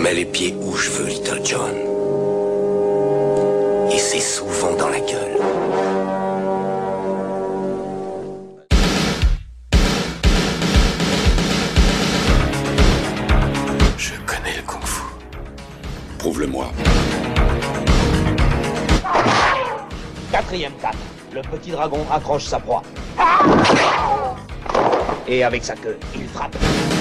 mets les pieds où je veux, Little John. Et c'est souvent dans la gueule. Je connais le kung-fu. Prouve-le-moi. 4e cap. Le petit dragon accroche sa proie. Et avec sa queue, il frappe.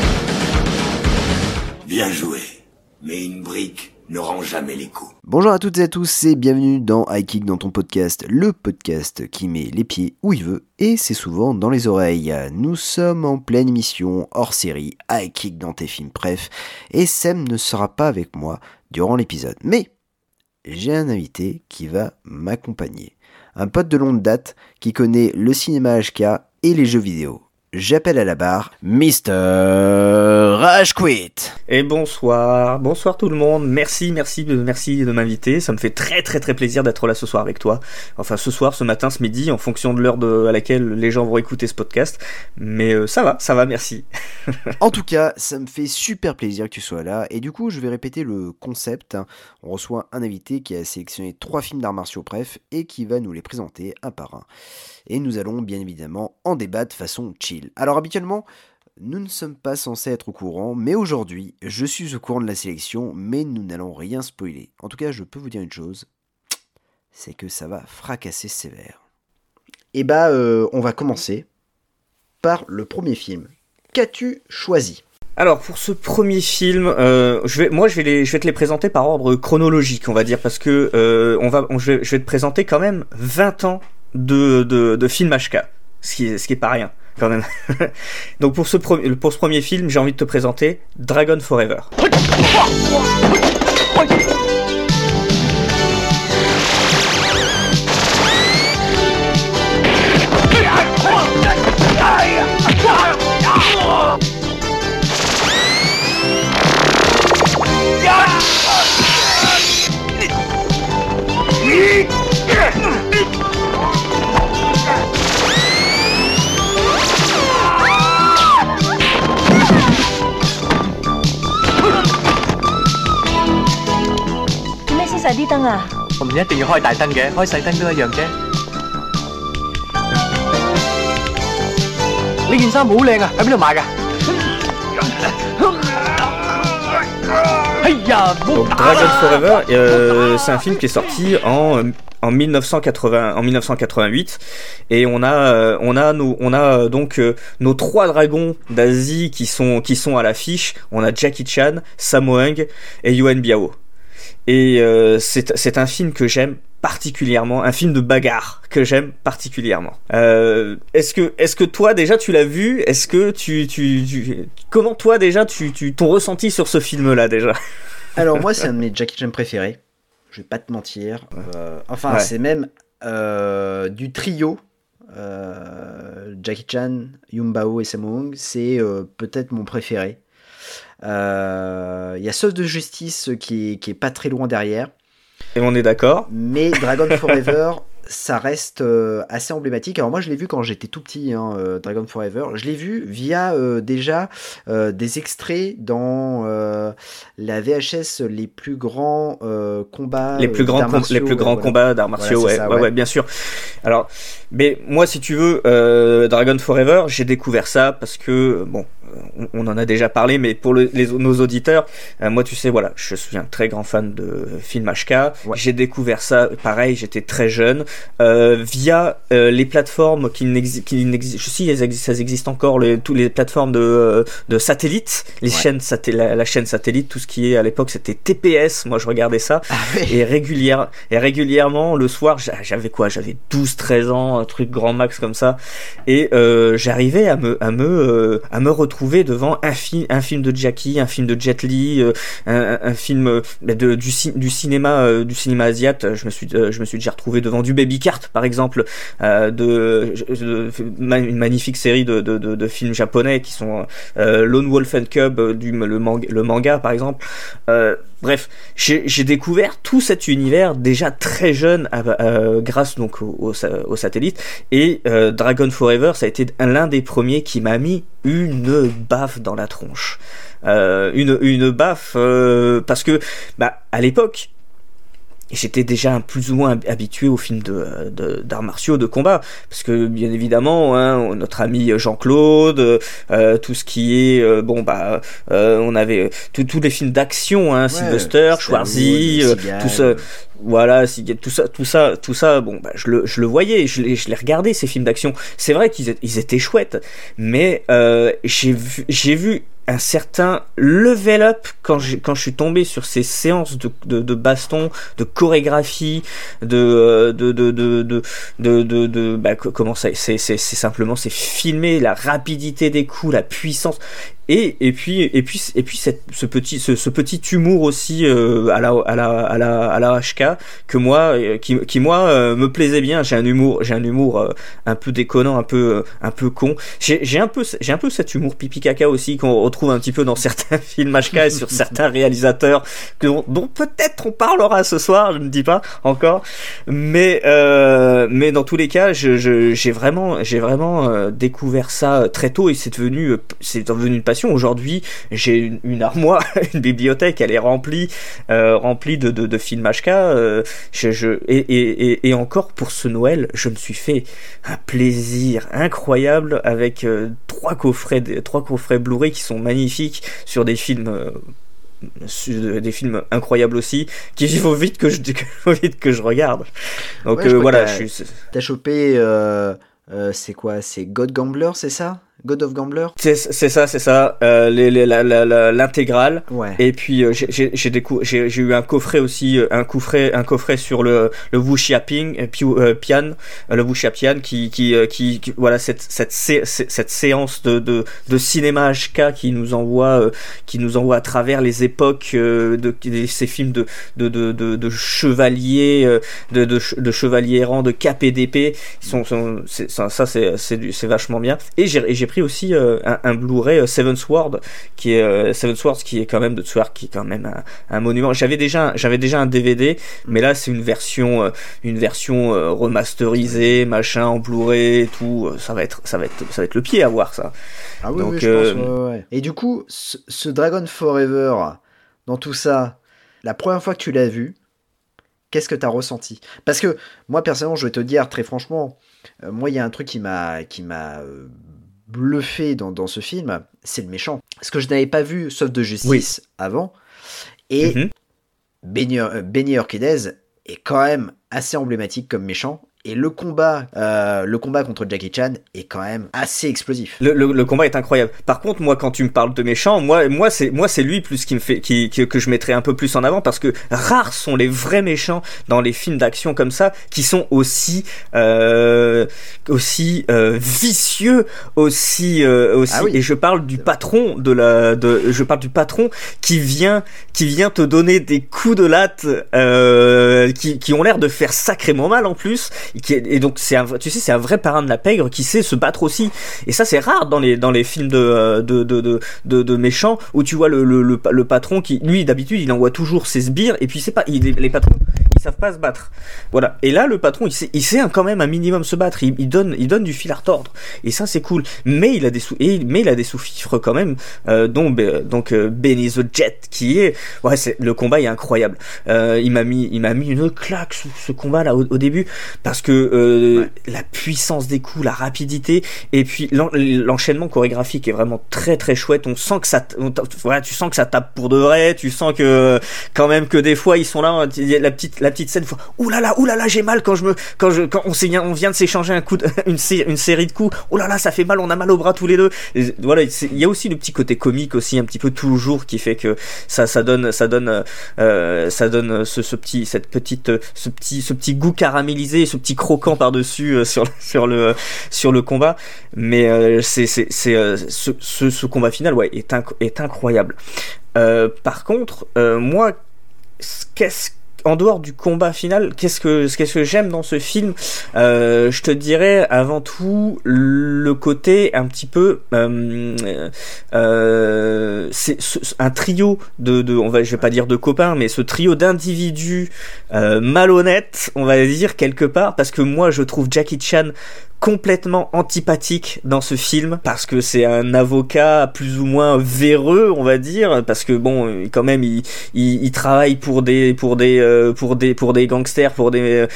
Bien joué. Mais une brique ne rend jamais les coups. Bonjour à toutes et à tous et bienvenue dans High Kick, dans ton podcast, le podcast qui met les pieds où il veut et c'est souvent dans les oreilles. Nous sommes en pleine émission hors série High Kick dans tes films préf et Sam ne sera pas avec moi durant l'épisode. Mais j'ai un invité qui va m'accompagner. Un pote de longue date qui connaît le cinéma HK et les jeux vidéo. J'appelle à la barre Mr. Rage Quit. Et bonsoir tout le monde. Merci de m'inviter. Ça me fait très plaisir d'être là ce soir avec toi. Enfin ce soir, ce matin, ce midi, en fonction de l'heure à laquelle les gens vont écouter ce podcast. Mais ça va, merci. En tout cas, ça me fait super plaisir que tu sois là. Et du coup, je vais répéter le concept. On reçoit un invité qui a sélectionné 3 films d'arts martiaux bref et qui va nous les présenter un par un. Et nous allons bien évidemment en débattre façon chill. Alors habituellement, nous ne sommes pas censés être au courant, mais aujourd'hui, je suis au courant de la sélection, mais nous n'allons rien spoiler. En tout cas, je peux vous dire une chose, c'est que ça va fracasser sévère. Et on va commencer par le premier film. Qu'as-tu choisi ? Alors pour ce premier film, je vais te les présenter par ordre chronologique, on va dire, parce que je vais te présenter quand même 20 ans de film HK, ce qui est pas rien quand même. Donc pour ce premier film, j'ai envie de te présenter Dragon Forever. Donc Dragon Forever, c'est un film qui est sorti en 1988 et on a donc nos 3 dragons d'Asie qui sont à l'affiche. On a Jackie Chan, Sammo Hung et Yuen Biao. Et c'est un film que j'aime particulièrement, un film de bagarre que j'aime particulièrement. Est-ce que toi déjà tu l'as vu ? Est-ce que comment toi déjà ton ressenti sur ce film-là déjà ? Alors moi c'est un de mes Jackie Chan préférés. Je vais pas te mentir. Ouais. C'est même du trio Jackie Chan, Yuen Biao et Sammo Hung, c'est peut-être mon préféré. Il y a Sauce de Justice qui est pas très loin derrière. Et on est d'accord. Mais Dragon Forever, ça reste assez emblématique. Alors moi je l'ai vu quand j'étais tout petit, Dragon Forever. Je l'ai vu via déjà des extraits dans la VHS les plus grands combats. Les plus grands combats d'arts martiaux, ouais, bien sûr. Alors, mais moi si tu veux, Dragon Forever, j'ai découvert ça parce que on en a déjà parlé, mais pour nos auditeurs, moi tu sais, voilà, je suis un très grand fan de films HK. Ouais. J'ai découvert ça, pareil, j'étais très jeune, via les plateformes qui n'existent, je sais, ça existe encore, toutes les plateformes de satellites, les chaînes la chaîne satellite, tout ce qui est à l'époque c'était TPS, moi je regardais ça, et régulièrement le soir, j'avais 12-13 ans, un truc grand max comme ça, et j'arrivais à me retrouver devant un film de Jackie, un film de Jet Li, un film du cinéma asiate. Je me suis déjà retrouvé devant du Baby Cart par exemple, une magnifique série de films japonais qui sont Lone Wolf and Cub, le manga par exemple. Bref, j'ai découvert tout cet univers déjà très jeune grâce donc au satellite, et Dragon Forever, ça a été l'un des premiers qui m'a mis une baffe dans la tronche. Une baffe parce que à l'époque j'étais déjà plus ou moins habitué aux films d'arts martiaux, de combat, parce que bien évidemment, notre ami Jean-Claude, tout ce qui est on avait tous les films d'action, Sylvester, Schwarzy, tout ça. Voilà, tout ça, je le voyais, je les regardais, ces films d'action. C'est vrai qu'ils étaient chouettes, mais j'ai vu un certain level up quand je suis tombé sur ces séances de baston, de chorégraphie, comment ça, c'est simplement, c'est filmé, la rapidité des coups, la puissance. Et puis ce petit humour aussi à la HK que moi qui moi me plaisait bien. J'ai un humour un peu déconnant, un peu con. J'ai un peu cet humour pipi caca aussi qu'on retrouve un petit peu dans certains films HK et sur certains réalisateurs dont peut-être on parlera ce soir, je ne dis pas encore, mais dans tous les cas j'ai vraiment découvert ça très tôt et c'est devenu une passion. Aujourd'hui, j'ai une armoire, une bibliothèque, elle est remplie de films HK. Et encore pour ce Noël, je me suis fait un plaisir incroyable avec 3 coffrets Blu-ray qui sont magnifiques sur des films incroyables aussi, qu'il faut vite que je regarde. Donc voilà, t'as chopé c'est quoi, c'est God Gambler, c'est ça? God of Gambler, c'est ça, l'intégrale. Ouais. Et puis j'ai eu un coffret aussi, un coffret sur le Wuxia Pian, le Wuxia Pian qui voilà cette séance de cinéma HK qui nous envoie à travers les époques de ces films de chevaliers, de chevaliers errants, de KPDP. C'est vachement bien. Et j'ai pris aussi un Blu-ray Seven Swords qui est quand même de Tsouar, qui est quand même un monument. J'avais déjà un DVD, mais là c'est une version remasterisée, machin, en Blu-ray et tout. Ça va être le pied à voir ça. Ah oui, donc, oui, je pense. Ouais. Et du coup, ce Dragon Forever, dans tout ça, la première fois que tu l'as vu, qu'est-ce que tu as ressenti? Parce que moi personnellement, je vais te dire très franchement, moi il y a un truc qui m'a bluffé dans ce film, c'est le méchant. Parce que je n'avais pas vu Sauf de Justice avant, et Benny Urquidez est quand même assez emblématique comme méchant. Et le combat contre Jackie Chan est quand même assez explosif. Le combat est incroyable. Par contre, moi, quand tu me parles de méchant, moi c'est lui plus que je mettrais un peu plus en avant, parce que rares sont les vrais méchants dans les films d'action comme ça, qui sont aussi vicieux, aussi. Ah oui. Et je parle du patron qui vient te donner des coups de latte qui ont l'air de faire sacrément mal en plus. Et donc c'est un vrai parrain de la pègre qui sait se battre aussi, et ça c'est rare dans les films de méchants, où tu vois le patron qui, lui, d'habitude il envoie toujours ses sbires, et puis les patrons ils savent pas se battre, voilà. Et là le patron il sait quand même un minimum se battre, il donne du fil à retordre, et ça c'est cool. Mais il a des sous-fifres quand même, donc Benny the Jet, qui est, le combat est incroyable. Il m'a mis une claque ce combat là au début, parce que la puissance des coups, la rapidité, et puis l'enchaînement chorégraphique est vraiment très très chouette. On sent que tu sens que ça tape pour de vrai, tu sens que quand même que des fois ils sont là, la petite scène, ouh là là j'ai mal quand on vient de s'échanger une série de coups, oh là là ça fait mal, on a mal au bras tous les deux. Et voilà, il y a aussi le petit côté comique aussi un petit peu toujours, qui fait que ça donne ce petit goût caramélisé, ce petit croquant par-dessus sur le combat. Mais ce combat final est incroyable. Par contre, moi, en dehors du combat final, qu'est-ce que j'aime dans ce film? Je te dirais avant tout le côté un petit peu c'est un trio je vais pas dire de copains, mais ce trio d'individus malhonnêtes, on va dire, quelque part, parce que moi je trouve Jackie Chan complètement antipathique dans ce film parce que c'est un avocat plus ou moins véreux, on va dire, parce que bon, quand même il travaille pour des gangsters, pour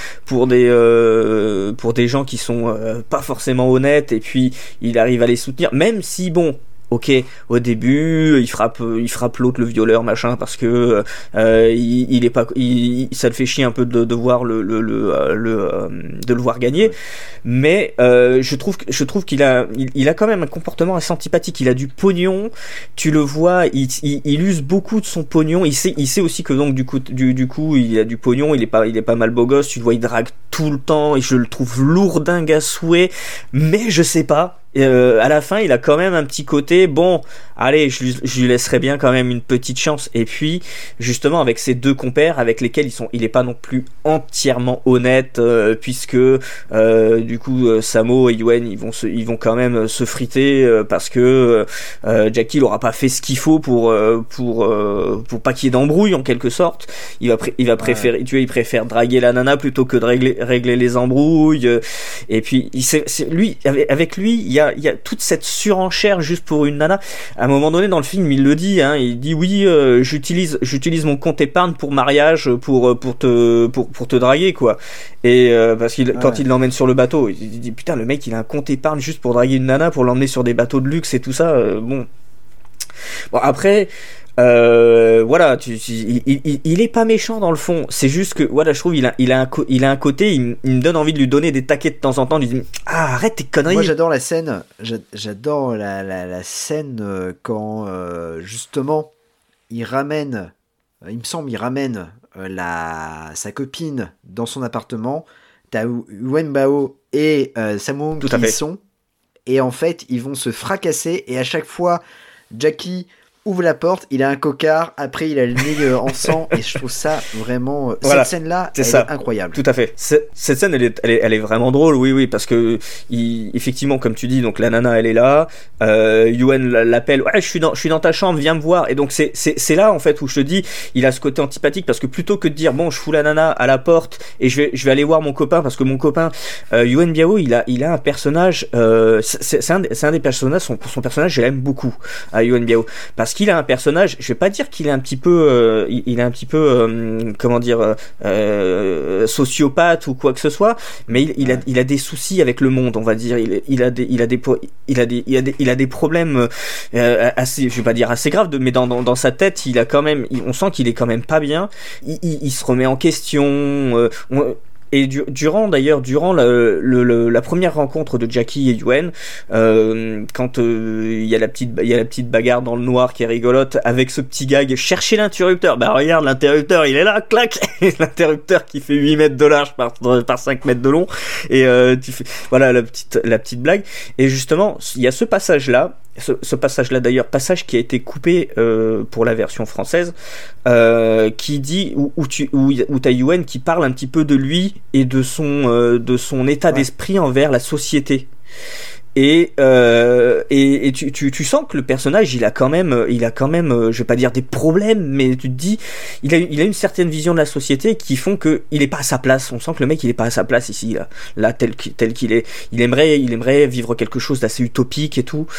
des gens qui sont pas forcément honnêtes, et puis il arrive à les soutenir, même si bon, ok, au début, il frappe l'autre, le violeur, machin, parce que il est pas, ça le fait chier un peu de voir de le voir gagner. Mais je trouve qu'il a quand même un comportement assez antipathique. Il a du pognon, tu le vois, il use beaucoup de son pognon. Il sait aussi que donc du coup, il a du pognon. Il est pas mal beau gosse. Tu le vois, il drague tout le temps, et je le trouve lourdingue à souhait. Mais je sais pas. À la fin, il a quand même un petit côté, bon, allez, je lui laisserai bien quand même une petite chance. Et puis, justement, avec ses deux compères, avec lesquels il est pas non plus entièrement honnête, puisque du coup, Samo et Yuen, ils vont quand même se friter, parce que Jackie, il aura pas fait ce qu'il faut pour pas qu'il y ait d'embrouille, en quelque sorte. Il va préférer, tu vois, il préfère draguer la nana plutôt que de régler les embrouilles. Et puis, avec lui, il y a toute cette surenchère juste pour une nana. À un moment donné dans le film, il le dit, hein, il dit oui, j'utilise mon compte épargne pour mariage, pour te draguer, quoi. Et parce qu'il quand il l'emmène sur le bateau, il dit putain, le mec il a un compte épargne juste pour draguer une nana, pour l'emmener sur des bateaux de luxe et tout ça. Bon après. Voilà, il est pas méchant dans le fond. C'est juste que voilà, je trouve il a un côté, il me donne envie de lui donner des taquets de temps en temps. Lui dire arrête tes conneries. Moi j'adore la scène. J'adore la scène quand justement il ramène, il me semble, sa copine dans son appartement. T'as Yuen Bao et Sammo qui y sont, et en fait ils vont se fracasser, et à chaque fois Jackie ouvre la porte, il a un cocard, après il a le nez en sang, et je trouve ça vraiment... Voilà, cette scène-là, elle est incroyable. Tout à fait. Cette scène, elle est vraiment drôle, oui, parce que, effectivement, comme tu dis, donc la nana, elle est là, Yuen l'appelle, ouais, je suis dans ta chambre, viens me voir, et donc c'est là, en fait, où je te dis, il a ce côté antipathique, parce que plutôt que de dire, bon, je fous la nana à la porte, et je vais aller voir mon copain, parce que mon copain, Yuen Biao, il a un personnage, c'est un des personnages, son personnage, je l'aime beaucoup, à Yuen Biao, parce qu'il a un personnage, je vais pas dire qu'il est un petit peu comment dire, sociopathe ou quoi que ce soit, mais il a des soucis avec le monde, on va dire. Il a des problèmes assez, je vais pas dire assez graves, mais dans sa tête, il a quand même, on sent qu'il est quand même pas bien. Il se remet en question. Et durant la première rencontre de Jackie et Yuen, quand il y a la petite bagarre dans le noir qui est rigolote, avec ce petit gag, cherchez l'interrupteur. Bah regarde, l'interrupteur, il est là, clac. L'interrupteur qui fait 8 mètres de large par 5 mètres de long. Et tu fais, voilà la petite blague. Et justement, il y a ce passage-là. Ce passage-là, d'ailleurs, passage qui a été coupé pour la version française, qui dit où t'as Yuen qui parle un petit peu de lui et de son état d'esprit envers la société. Et tu sens que le personnage il a quand même je vais pas dire des problèmes, mais tu te dis il a une certaine vision de la société qui font que il est pas à sa place. On sent que le mec il est pas à sa place ici là tel qu'il est. Il aimerait vivre quelque chose d'assez utopique et tout.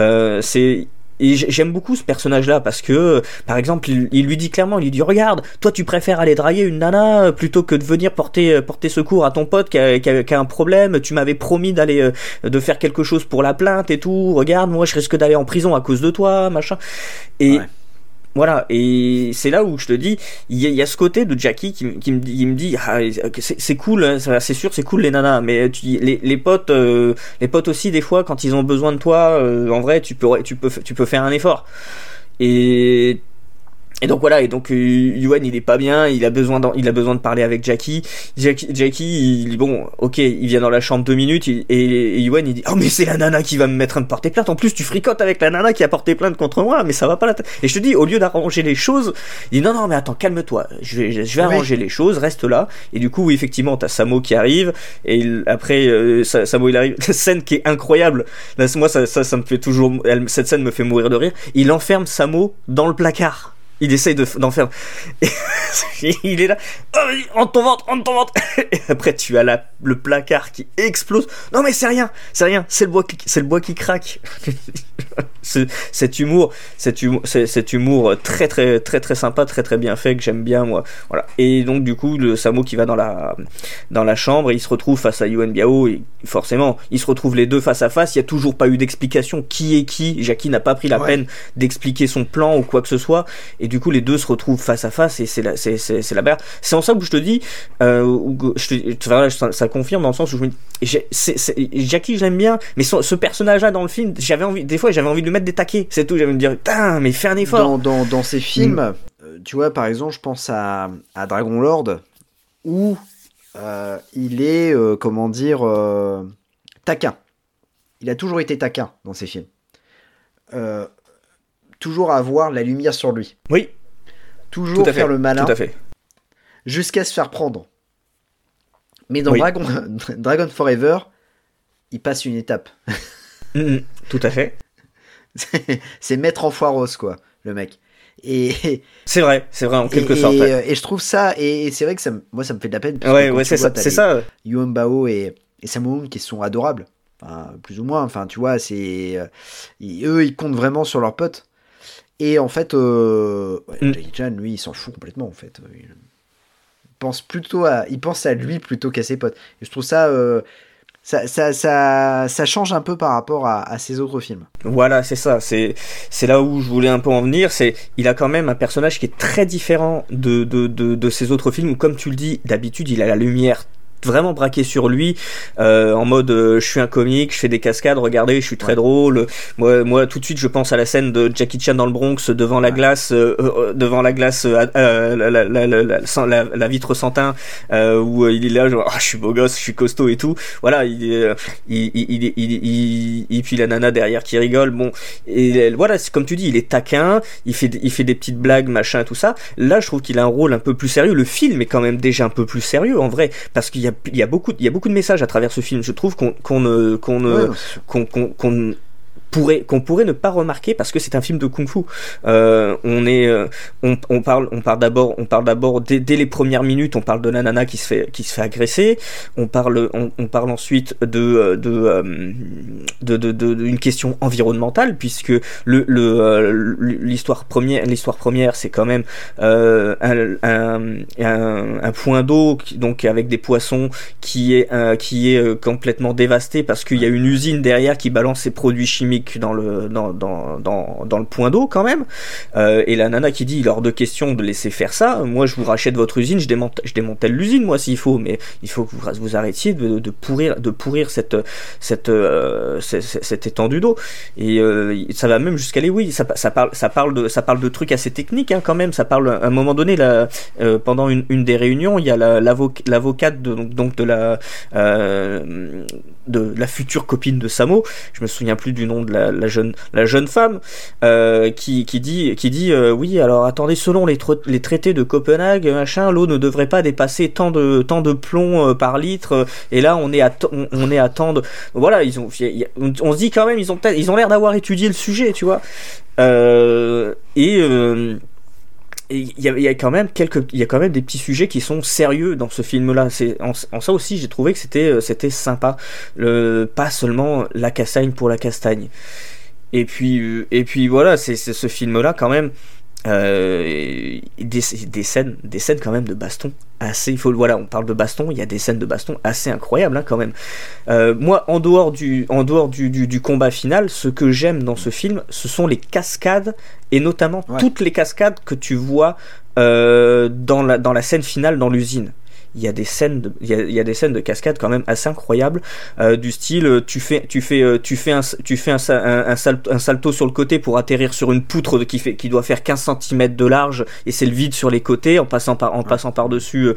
Et j'aime beaucoup ce personnage-là parce que, par exemple, il lui dit clairement, il lui dit regarde, toi tu préfères aller draguer une nana plutôt que de venir porter secours à ton pote qui a un problème. Tu m'avais promis de faire quelque chose pour la plainte et tout. Regarde, moi je risque d'aller en prison à cause de toi, machin. Et voilà, et c'est là où je te dis, il y a ce côté de Jackie qui me dit ah, c'est cool, hein, c'est sûr, c'est cool les nanas, mais les potes aussi des fois quand ils ont besoin de toi, en vrai tu peux faire un effort. Et donc voilà, Yuen il est pas bien, il a besoin de parler avec Jackie, il bon, ok, il vient dans la chambre 2 minutes, et Yuen il dit oh mais c'est la nana qui va me porter plainte, en plus tu fricotes avec la nana qui a porté plainte contre moi, mais ça va pas la tête. Et je te dis, au lieu d'arranger les choses, il dit non mais attends, calme-toi, je vais arranger les choses, reste là. Et du coup oui, effectivement t'as Sammo qui arrive, et après Sammo il arrive, scène qui est incroyable, là, moi ça me fait toujours, cette scène me fait mourir de rire, il enferme Sammo dans le placard. il essaye d'en faire. Et il est là, oh, entre ton ventre. Et après, tu as le placard qui explose. Non, mais c'est rien, c'est le bois qui craque. Cet humour très très très très sympa, très très bien fait, que j'aime bien moi. Voilà. Et donc du coup, le Sammo qui va dans la chambre, et il se retrouve face à Yuen Biao, et forcément, ils se retrouvent les deux face à face. Il y a toujours pas eu d'explication qui est qui. Jackie n'a pas pris la peine d'expliquer son plan ou quoi que ce soit. Et du coup, les deux se retrouvent face à face, et c'est la bagarre. C'est en ça que je te dis, ça confirme dans le sens où je me dis, Jackie, je l'aime bien, mais ce personnage-là dans le film, j'avais envie de lui mettre des taquets, c'est tout. J'avais envie de dire, putain, mais fais un effort. Dans ces films, tu vois, par exemple, je pense à Dragon Lord, où il est, taquin. Il a toujours été taquin dans ces films. Toujours avoir la lumière sur lui. Oui. Toujours faire le malin. Tout à fait. Jusqu'à se faire prendre. Mais dans Dragon Forever, il passe une étape. Tout à fait. C'est maître en foiros, quoi, le mec. Et c'est vrai en quelque sorte. Et je trouve ça, et c'est vrai que moi ça me fait de la peine. C'est ça. Yuen Biao et Sammo Hung qui sont adorables, enfin, plus ou moins. Enfin, tu vois, eux, ils comptent vraiment sur leurs potes. Et en fait, Jackie Chan, lui, il s'en fout complètement. En fait, il pense à lui plutôt qu'à ses potes. Et je trouve ça. Ça change un peu par rapport à ses autres films. Voilà, c'est ça. C'est là où je voulais un peu en venir. Il a quand même un personnage qui est très différent de ses autres films où, comme tu le dis, d'habitude, il a la lumière vraiment braqué sur lui, en mode je suis un comique, je fais des cascades, regardez, je suis très drôle. Moi tout de suite je pense à la scène de Jackie Chan dans le Bronx devant la glace, la vitre sans teint, où il est là genre je suis beau gosse, je suis costaud et tout. Voilà, et puis la nana derrière qui rigole. Bon, et voilà, c'est comme tu dis, il est taquin, il fait des petites blagues, machin, tout ça. Là, je trouve qu'il a un rôle un peu plus sérieux. Le film est quand même déjà un peu plus sérieux en vrai, parce qu'il y a beaucoup de messages à travers ce film. Je trouve qu'on pourrait ne pas remarquer parce que c'est un film de kung-fu. On parle d'abord dès les premières minutes, on parle de la nana qui se fait agresser. On parle ensuite d'une question environnementale, puisque l'histoire première c'est quand même un point d'eau donc avec des poissons qui est complètement dévasté parce qu'il y a une usine derrière qui balance ses produits chimiques dans le point d'eau quand même, et la nana qui dit il est hors de question de laisser faire ça, moi je vous rachète votre usine, je démantèle l'usine moi s'il faut, mais il faut que vous arrêtiez de pourrir cette étendue d'eau. Et ça va même jusqu'à ça parle de trucs assez techniques quand même. Ça parle à un moment donné pendant une des réunions, il y a l'avocate de la future copine de Sammo, je me souviens plus du nom de la jeune femme, qui dit oui, alors attendez, selon les traités de Copenhague, machin, l'eau ne devrait pas dépasser tant de plomb par litre, et là on est à tant de... Voilà, on se dit quand même, ils ont l'air d'avoir étudié le sujet, tu vois. Il y a quand même des petits sujets qui sont sérieux dans ce film-là. En ça aussi, j'ai trouvé que c'était sympa. Pas seulement la castagne pour la castagne. Et puis voilà, c'est ce film-là quand même. Des scènes quand même de baston assez, on parle de baston, il y a des scènes de baston assez incroyables quand même. Moi, en dehors du combat final, ce que j'aime dans ce film, ce sont les cascades, et notamment toutes les cascades que tu vois dans la scène finale dans l'usine. Il y a des scènes de cascade quand même assez incroyables, du style tu fais un salto sur le côté pour atterrir sur une poutre qui doit faire 15 cm de large, et c'est le vide sur les côtés en passant par dessus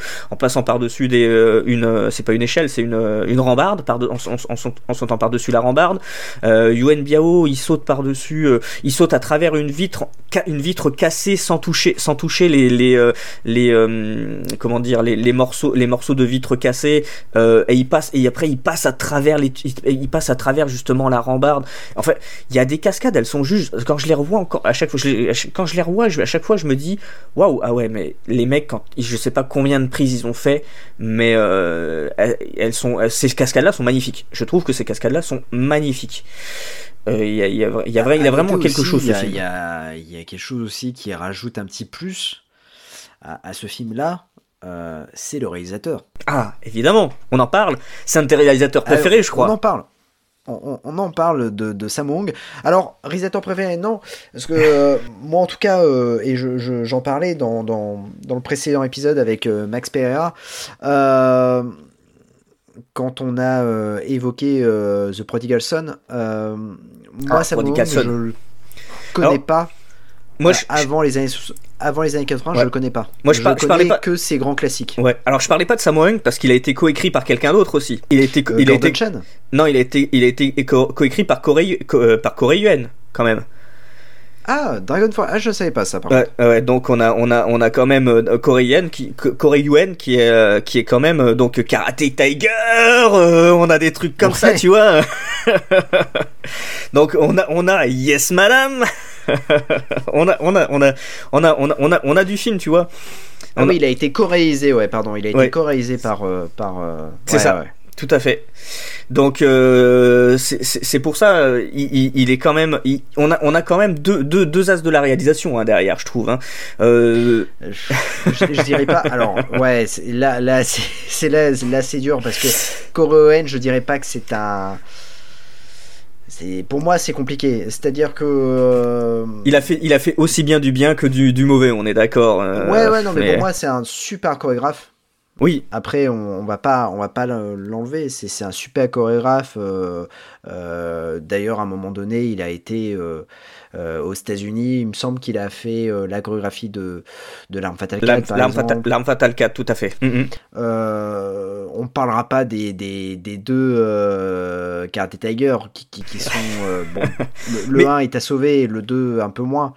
c'est pas une échelle, c'est une rambarde en sautant par dessus la rambarde. Yuen Biao il saute par dessus, il saute à travers une vitre cassée sans toucher les morceaux morceaux de vitres cassées, et après il passe à travers justement la rambarde. En fait, il y a des cascades, elles sont juste, quand je les revois encore, à chaque fois je me dis waouh, ah ouais, mais les mecs, je sais pas combien de prises ils ont fait, mais ces cascades-là sont magnifiques. Je trouve que ces cascades-là sont magnifiques. Il y a vraiment quelque chose. Il y a quelque chose aussi qui rajoute un petit plus à ce film-là. C'est le réalisateur. Ah, évidemment, on en parle. C'est un de tes réalisateurs préférés, je crois. On en parle. On en parle de Sammo Hung. Alors, réalisateur préféré, non, parce que moi en tout cas, et j'en parlais dans le précédent épisode avec Max Pereira, quand on a évoqué The Prodigal Son, moi Sammo Hung, je le connais pas. Moi, avant les années 80, ouais. Je le connais pas. Moi, je parlais pas que ces grands classiques. Ouais. Alors, je parlais pas de Sammo Hung parce qu'il a été coécrit par quelqu'un d'autre aussi. Il a été coécrit par Corey Yuen quand même. Ah, Dragon Force. Ah, je savais pas ça. Par contre. Ouais. Donc on a quand même Corey Yuen qui est quand même donc Karate Tiger. On a des trucs comme ça, tu vois. Donc on a Yes Madame. on a du film, tu vois. Oui, il a été coréisé, ouais, pardon. Il a été coréisé par c'est ça. Ouais. Tout à fait. Donc c'est pour ça il est quand même on a quand même deux as de la réalisation derrière, je trouve. Je dirais pas. Alors ouais, là c'est dur parce que Corey Yuen, je dirais pas que c'est un. Pour moi c'est compliqué, c'est-à-dire que il a fait aussi bien du bien que du mauvais, on est d'accord. Ouais non mais pour moi c'est un super chorégraphe. Oui. Après on va pas l'enlever, c'est un super chorégraphe. D'ailleurs à un moment donné il a été aux États-Unis, il me semble qu'il a fait la chorégraphie de l'Arme Fatale 4 L'Arme Fatale 4, tout à fait. On parlera pas des deux Karate Tiger qui sont bon, le 1 est à sauver, le 2 un peu moins.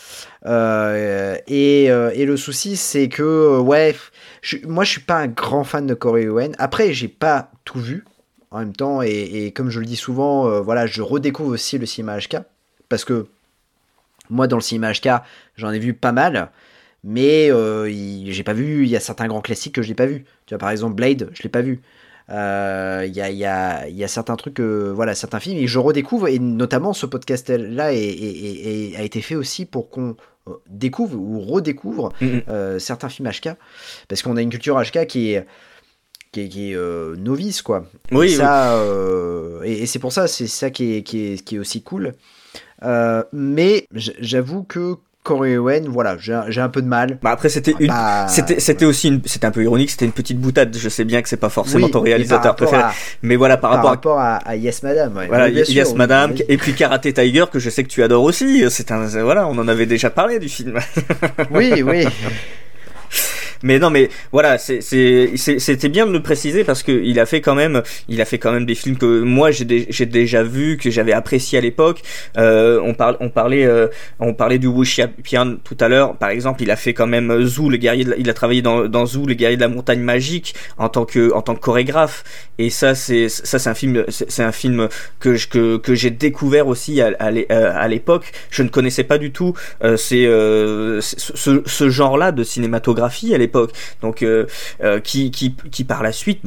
Et le souci c'est que moi je suis pas un grand fan de Corey Yuen. Après j'ai pas tout vu en même temps et comme je le dis souvent, je redécouvre aussi le cinéma HK parce que moi dans le cinéma HK j'en ai vu pas mal, mais j'ai pas vu, il y a certains grands classiques que je l'ai pas vu. Tu vois par exemple Blade, je l'ai pas vu. Il y a certains trucs, certains films et je redécouvre, et notamment ce podcast là a été fait aussi pour qu'on découvre ou redécouvre certains films HK, parce qu'on a une culture HK qui est novice quoi. Oui. Et ça, et c'est pour ça, c'est ça qui est aussi cool. Mais j'avoue que Corey Yuen, j'ai un peu de mal. Bah après c'était aussi c'était un peu ironique, c'était une petite boutade. Je sais bien que c'est pas forcément ton réalisateur préféré, mais voilà par rapport à Yes Madame. Ouais. Voilà, Yes Madame, et puis Karate Tiger que je sais que tu adores aussi. On en avait déjà parlé du film. Oui. Mais non, mais voilà, c'était bien de le préciser parce que il a fait quand même des films que moi j'ai déjà vu, que j'avais apprécié à l'époque. On parlait du Wu Xiaopian tout à l'heure. Par exemple, il a fait quand même Zhu, il a travaillé dans Zhu, le guerrier de la montagne magique en tant que chorégraphe. Et ça c'est un film que j'ai découvert aussi à l'époque. Je ne connaissais pas du tout ce genre-là de cinématographie à l'époque. Donc qui par la suite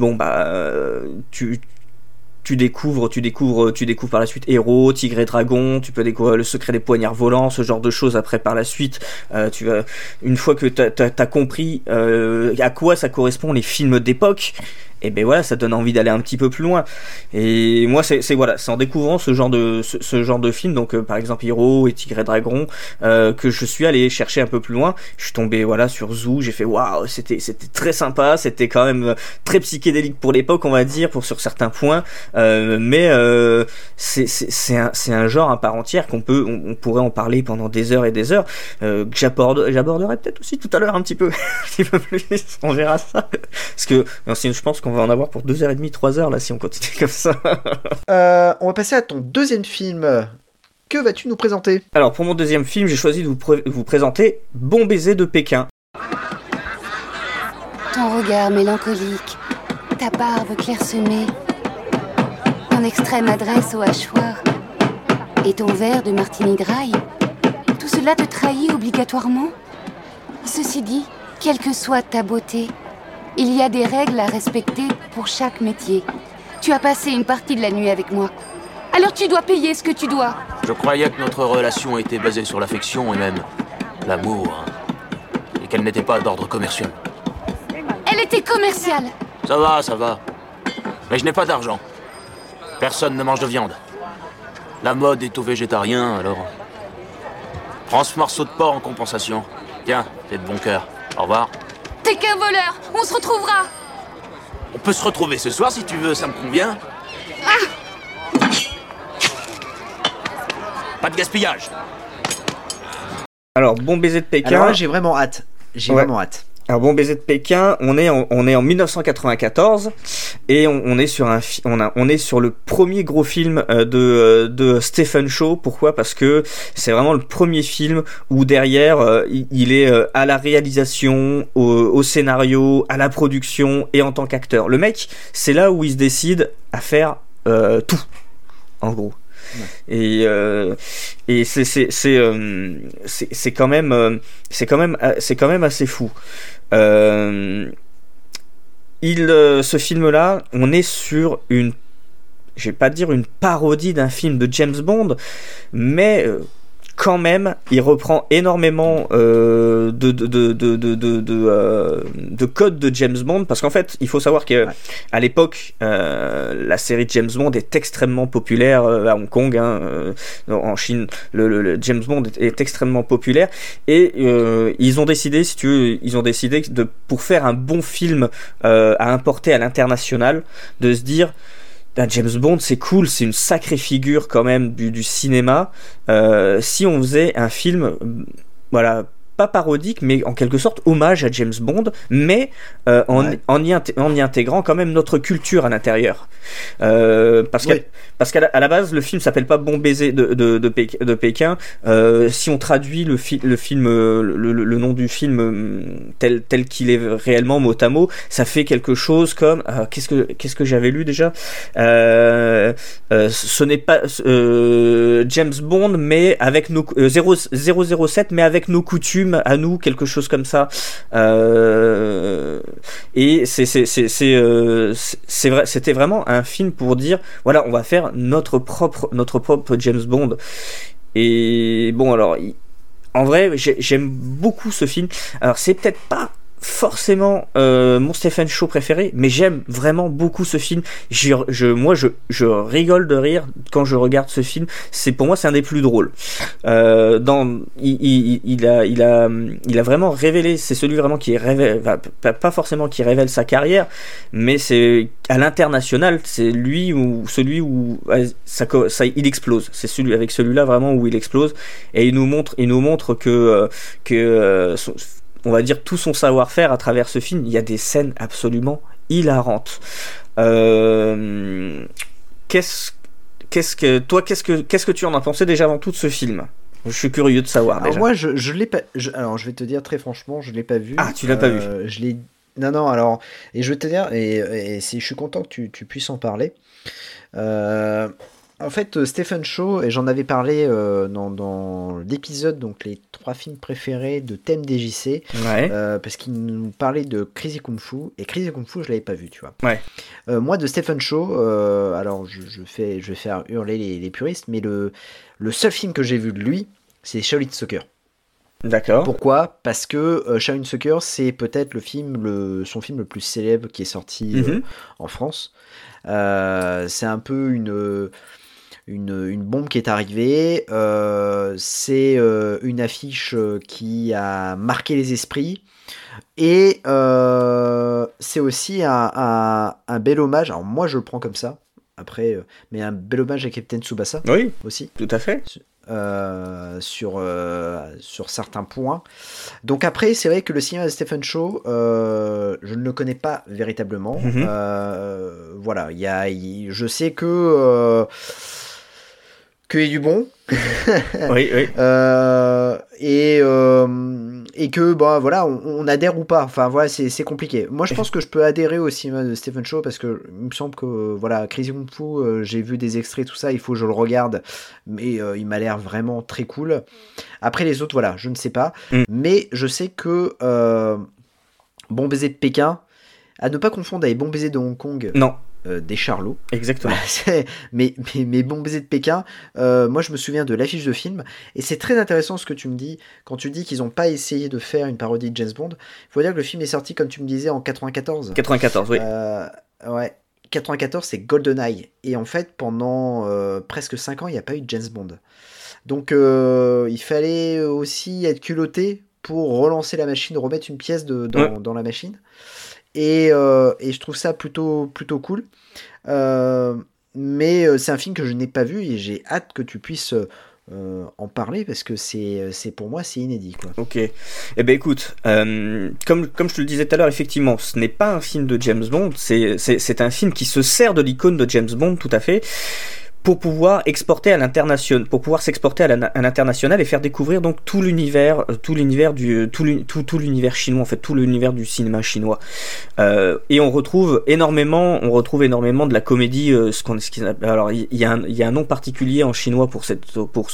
tu découvres par la suite Héros, Tigre et Dragon, tu peux découvrir Le Secret des Poignards Volants, ce genre de choses après par la suite. Une fois que t'as compris à quoi ça correspond les films d'époque, et ben voilà, ça donne envie d'aller un petit peu plus loin. Et moi c'est en découvrant ce genre de film, donc par exemple Hero et Tigre et Dragon, que je suis allé chercher un peu plus loin. Je suis tombé sur Zhu, j'ai fait waouh, c'était très sympa, c'était quand même très psychédélique pour l'époque, on va dire, sur certains points, mais c'est un genre à part entière on pourrait en parler pendant des heures et des heures, que j'aborderai peut-être aussi tout à l'heure un petit peu plus, on verra ça, parce que je pense qu'on va en avoir pour 2h30, 3h là si on continue comme ça. On va passer à ton deuxième film. Que vas-tu nous présenter ? Alors pour mon deuxième film, j'ai choisi de vous présenter Bon baiser de Pékin. Ton regard mélancolique, ta barbe clairsemée, ton extrême adresse au hachoir et ton verre de martini dry, tout cela te trahit obligatoirement. Ceci dit, quelle que soit ta beauté, il y a des règles à respecter pour chaque métier. Tu as passé une partie de la nuit avec moi. Alors tu dois payer ce que tu dois. Je croyais que notre relation était basée sur l'affection et même l'amour. Et qu'elle n'était pas d'ordre commercial. Elle était commerciale. Ça va. Mais je n'ai pas d'argent. Personne ne mange de viande. La mode est au végétarien, alors... Prends ce morceau de porc en compensation. Tiens, t'es de bon cœur. Au revoir. T'es qu'un voleur. On se retrouvera. On peut se retrouver ce soir si tu veux, ça me convient. Pas de gaspillage. Alors, Bon baiser de Pékin. Alors là, j'ai vraiment hâte. Vraiment hâte. Alors, Bon baiser de Pékin, on est en 1994 et on est sur on est sur le premier gros film de Stephen Chow. Pourquoi ? Parce que c'est vraiment le premier film où derrière il est à la réalisation, au scénario, à la production et en tant qu'acteur. Le mec, c'est là où il se décide à faire tout, en gros. Ouais. Et c'est quand même assez fou. Ce film-là, on est sur je vais pas dire une parodie d'un film de James Bond, mais quand même, il reprend énormément de codes de James Bond, parce qu'en fait, il faut savoir que à l'époque, la série James Bond est extrêmement populaire à Hong Kong, en Chine, le James Bond est extrêmement populaire, et ils ont décidé, si tu veux, pour faire un bon film à importer à l'international, de se dire. James Bond, c'est cool, c'est une sacrée figure quand même du cinéma. Si on faisait un film, voilà, pas parodique, mais en quelque sorte hommage à James Bond, mais en y intégrant quand même notre culture à l'intérieur. Parce qu'à la base, le film s'appelle pas Bon baiser de Pékin. Si on traduit le nom du film tel qu'il est réellement mot à mot, ça fait quelque chose comme qu'est-ce que j'avais lu déjà, ce n'est pas James Bond mais avec nos 007 mais avec nos coutumes à nous, quelque chose comme ça. Et c'est vrai, c'était vraiment un film pour dire voilà, on va faire notre propre James Bond. Et bon, alors en vrai, j'aime beaucoup ce film. Alors c'est peut-être pas forcément mon Stephen Chow préféré, mais j'aime vraiment beaucoup ce film. Moi je rigole de rire quand je regarde ce film. Pour moi c'est un des plus drôles. Il a vraiment révélé, c'est celui vraiment qui révèle, pas forcément qui révèle sa carrière, mais c'est à l'international, c'est celui où il explose. C'est celui-là vraiment où il explose, et il nous montre que on va dire tout son savoir-faire à travers ce film. Il y a des scènes absolument hilarantes. Qu'est-ce que tu en as pensé déjà avant tout de ce film ? Je suis curieux de savoir. Alors déjà. Moi, je l'ai pas. Alors, je vais te dire très franchement, je l'ai pas vu. Ah, tu l'as pas vu ? Je l'ai. Non. Alors, et je vais te dire, et je suis content que tu puisses en parler. En fait, Stephen Chow, et j'en avais parlé dans l'épisode, donc les 3 films préférés de Thème DJC, parce qu'il nous parlait de Crazy Kung Fu, et Crazy Kung Fu, je l'avais pas vu, tu vois. Ouais. Moi, de Stephen Chow, alors je vais faire hurler les puristes, mais le seul film que j'ai vu de lui, c'est Shaolin Soccer. D'accord. Pourquoi ? Parce que Shaolin Soccer, c'est peut-être son film le plus célèbre qui est sorti en France. C'est un peu une bombe qui est arrivée, c'est une affiche qui a marqué les esprits, et c'est aussi un bel hommage, alors moi je le prends comme ça, après, mais un bel hommage à Captain Tsubasa. Oui, aussi. Tout à fait. Sur certains points. Donc après, c'est vrai que le cinéma de Stephen Chow, je ne le connais pas véritablement. Voilà, je sais que qu'il y ait du bon. Oui. Et que voilà, on adhère ou pas. Enfin voilà, c'est compliqué. Moi je pense que je peux adhérer au cinéma de Stephen Chow parce que il me semble que voilà, Crazy Kung Fu, j'ai vu des extraits, tout ça, il faut que je le regarde, mais il m'a l'air vraiment très cool. Après les autres, voilà, je ne sais pas, mais je sais que Bon Baiser de Pékin, à ne pas confondre avec Bon Baiser de Hong Kong. Non. Des Charlots. Exactement. mais Bon Baiser de Pékin, moi je me souviens de l'affiche de film, et c'est très intéressant ce que tu me dis, quand tu dis qu'ils n'ont pas essayé de faire une parodie de James Bond. Il faut dire que le film est sorti, comme tu me disais, en 94. 94, oui. Ouais. 94, c'est GoldenEye. Et en fait, pendant presque 5 ans, il n'y a pas eu de James Bond. Donc il fallait aussi être culotté pour relancer la machine, remettre une pièce dans la machine. Et je trouve ça plutôt cool. Mais c'est un film que je n'ai pas vu et j'ai hâte que tu puisses en parler parce que c'est pour moi c'est inédit, quoi. Ok. Eh ben écoute, comme je te le disais tout à l'heure, effectivement, ce n'est pas un film de James Bond, c'est un film qui se sert de l'icône de James Bond, tout à fait, pour pouvoir exporter à l'international, pour pouvoir s'exporter à l'international et faire découvrir donc tout l'univers chinois, en fait, tout l'univers du cinéma chinois. Et on retrouve énormément de la comédie. Alors il y a un nom particulier en chinois pour ce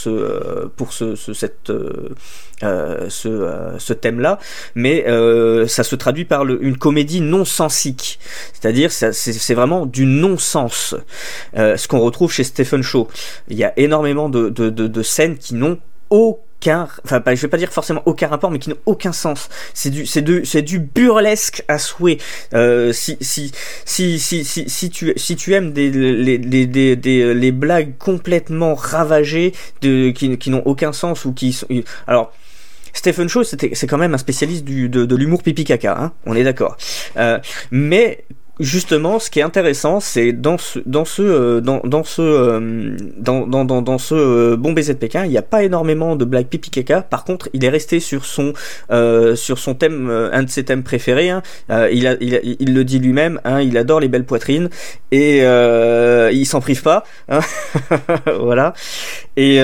thème-là, mais ça se traduit par une comédie non-sensique, c'est-à-dire c'est vraiment du non-sens. Ce qu'on retrouve chez Stephen Chow, il y a énormément de scènes qui n'ont aucun, enfin je vais pas dire forcément aucun rapport, mais qui n'ont aucun sens. C'est du burlesque à souhait. Si tu aimes les blagues complètement ravagées qui n'ont aucun sens ou qui sont, alors Stephen Chow c'est quand même un spécialiste de l'humour pipi caca, hein, on est d'accord. Mais justement, ce qui est intéressant, c'est dans ce Bon Baiser de Pékin, il n'y a pas énormément de blagues pipi caca. Par contre, il est resté sur son thème, un de ses thèmes préférés. Hein. Il le dit lui-même. Hein, il adore les belles poitrines et il s'en prive pas. Hein. Voilà. Et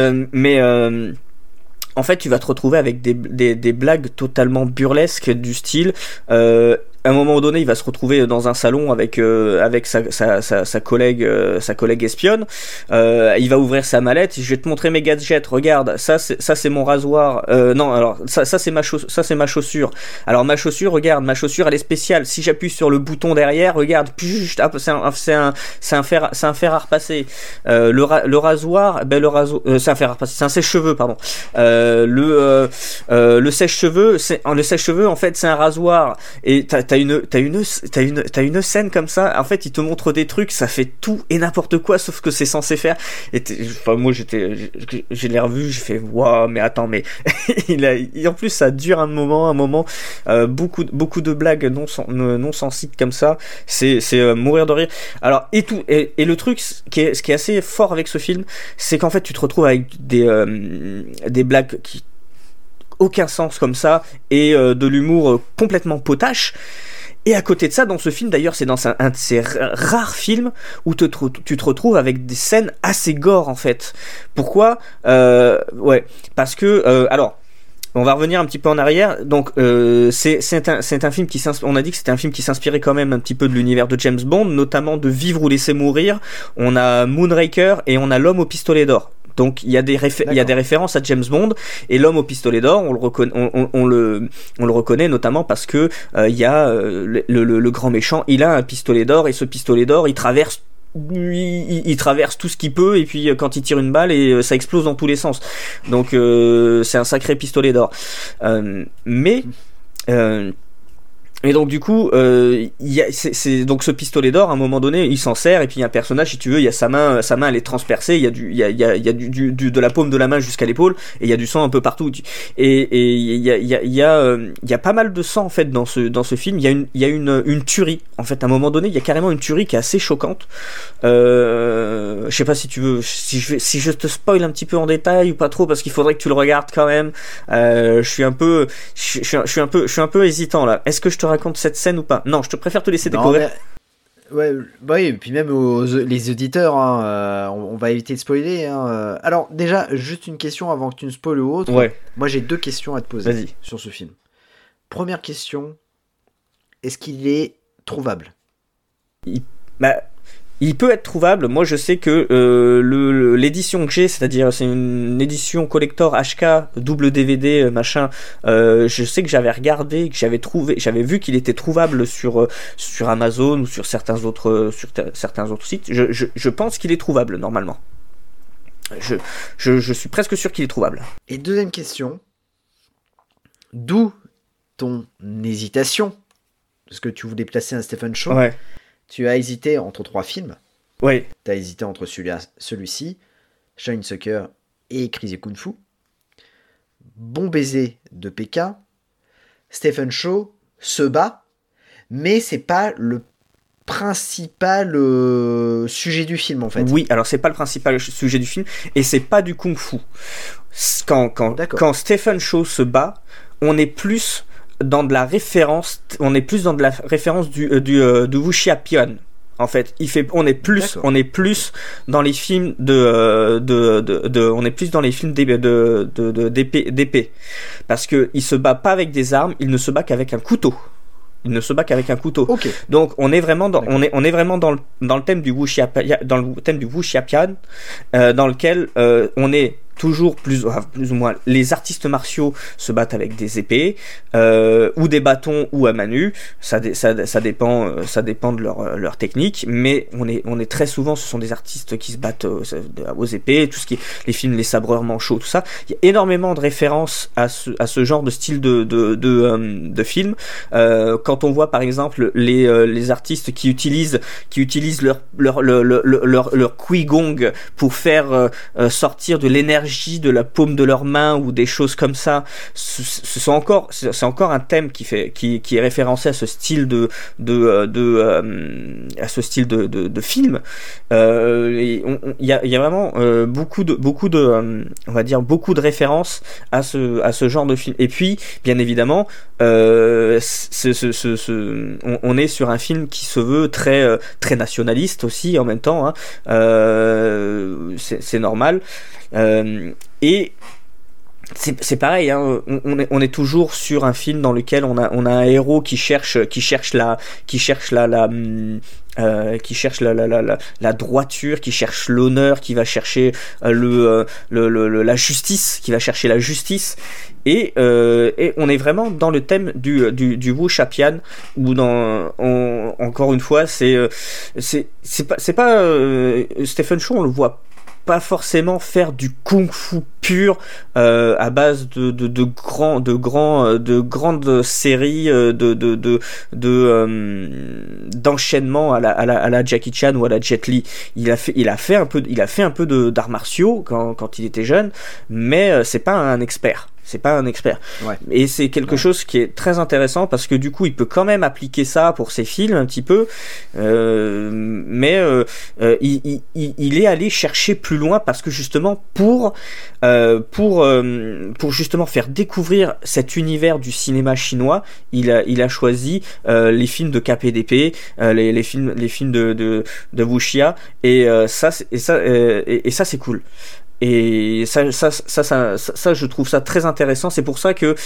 en fait, tu vas te retrouver avec des blagues totalement burlesques du style. À un moment donné, il va se retrouver dans un salon avec sa collègue espionne. Il va ouvrir sa mallette. Je vais te montrer mes gadgets. Regarde, ça c'est mon rasoir. Non, alors ça c'est ma chaussure. Alors ma chaussure, regarde, ma chaussure elle est spéciale. Si j'appuie sur le bouton derrière, regarde, c'est un fer à repasser. Le rasoir, c'est un fer à repasser. C'est un sèche-cheveux, pardon. Le sèche-cheveux, en fait c'est un rasoir. Et t'as une scène comme ça. En fait, il te montre des trucs, ça fait tout et n'importe quoi, sauf que c'est censé faire. Moi, j'ai l'air vu, j'ai fait waouh, mais attends, mais en plus ça dure un moment. Beaucoup de blagues non sensiques comme ça. C'est mourir de rire. Alors et le truc, ce qui est assez fort avec ce film, c'est qu'en fait, tu te retrouves avec des blagues qui aucun sens comme ça et de l'humour complètement potache. Et à côté de ça, dans ce film, d'ailleurs, c'est dans un de ces rares films où tu te retrouves avec des scènes assez gore, en fait. Pourquoi ? Parce que alors. On va revenir un petit peu en arrière. Donc c'est un film on a dit que c'était un film qui s'inspirait quand même un petit peu de l'univers de James Bond, notamment de Vivre ou laisser mourir. On a Moonraker et on a L'homme au pistolet d'or. Donc il y a des références à James Bond, et L'homme au pistolet d'or, on le reconnaît notamment parce que il y a le grand méchant, il a un pistolet d'or, et ce pistolet d'or il traverse tout ce qu'il peut, et puis quand il tire une balle et ça explose dans tous les sens. Donc c'est un sacré pistolet d'or. Et donc du coup, c'est donc ce pistolet d'or, à un moment donné, il s'en sert, et puis il y a un personnage, si tu veux, il y a sa main elle est transpercée, il y a de la paume de la main jusqu'à l'épaule, et il y a du sang un peu partout. Et il y a pas mal de sang en fait dans ce film. Il y a une tuerie en fait. À un moment donné, il y a carrément une tuerie qui est assez choquante. Je sais pas si tu veux, si je te spoil un petit peu en détail ou pas trop, parce qu'il faudrait que tu le regardes quand même. Je suis un peu hésitant là. Est-ce que je te raconte cette scène ou pas ? Non, je te préfère te laisser découvrir. Oui, et puis même les auditeurs, hein, on va éviter de spoiler. Hein. Alors déjà, juste une question avant que tu ne spoiles ou autre. Ouais. Moi, j'ai 2 questions à te poser Vas-y. sur ce film. Première question, est-ce qu'il est trouvable ? Il peut être trouvable. Moi, je sais que l'édition que j'ai, c'est-à-dire c'est une édition collector HK, double DVD, machin. Je sais que j'avais regardé, que j'avais vu qu'il était trouvable sur Amazon ou sur certains autres sites. Je pense qu'il est trouvable normalement. Je suis presque sûr qu'il est trouvable. Et deuxième question, d'où ton hésitation ? Parce que tu voulais placer un Stephen Chow. Ouais. Tu as hésité entre 3 films. Oui. Tu as hésité entre celui-ci, Shaolin Soccer et Crazy Kung Fu. Bon baiser de Pékin. Stephen Chow se bat, mais c'est pas le principal sujet du film en fait. Oui, alors c'est pas le principal sujet du film et c'est pas du Kung Fu. Quand Stephen Chow se bat, on est plus dans de la référence, du Wuxia Pian. En fait, on est plus dans les films d'épée, parce que il se bat pas avec des armes, il ne se bat qu'avec un couteau. Okay. Donc on est vraiment dans le thème du Wuxia Pian, dans lequel on est toujours plus ou moins les artistes martiaux se battent avec des épées ou des bâtons ou à main nue, ça dépend de leur technique, mais on est très souvent, ce sont des artistes qui se battent aux épées, tout ce qui est les films les sabreurs manchots, tout ça. Il y a énormément de références à ce genre de style de film. Quand on voit par exemple les artistes qui utilisent leur Qigong pour faire sortir de l'énergie de la paume de leurs mains ou des choses comme ça, c'est encore un thème qui est référencé à ce style de film. Il y a vraiment beaucoup de on va dire beaucoup de références à ce genre de film. Et puis bien évidemment on est sur un film qui se veut très très nationaliste aussi en même temps, hein. C'est normal. Et c'est pareil, hein, on est toujours sur un film dans lequel on a un héros qui cherche la droiture, qui cherche l'honneur, qui va chercher la justice, et on est vraiment dans le thème du Wuxia Pian, où encore une fois c'est pas Stephen Chow, on le voit pas forcément faire du kung-fu pur à base de grandes séries d'enchaînements à la Jackie Chan ou à la Jet Li. Il a fait un peu d'arts martiaux quand il était jeune, mais c'est pas un expert. Ouais. Et c'est quelque chose qui est très intéressant parce que du coup il peut quand même appliquer ça pour ses films un petit peu, mais il est allé chercher plus loin parce que justement pour justement faire découvrir cet univers du cinéma chinois, il a choisi les films de KPDP, les films de Wuxia, et ça c'est cool. Et ça, je trouve ça très intéressant. C'est pour ça que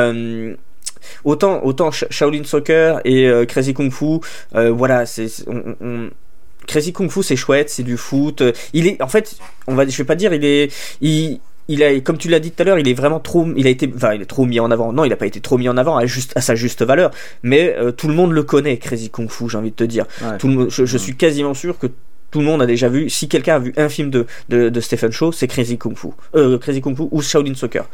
autant Shaolin Soccer et Crazy Kung Fu, voilà, Crazy Kung Fu c'est chouette, c'est du foot. Il est, en fait, je vais pas dire, il a, comme tu l'as dit tout à l'heure, il est trop mis en avant. Non, il a pas été trop mis en avant à sa juste valeur. Mais tout le monde le connaît, Crazy Kung Fu, j'ai envie de te dire. Ouais. Tout le monde, je suis quasiment sûr que tout le monde a déjà vu. Si quelqu'un a vu un film de Stephen Chow, c'est Crazy Kung Fu ou Shaolin Soccer.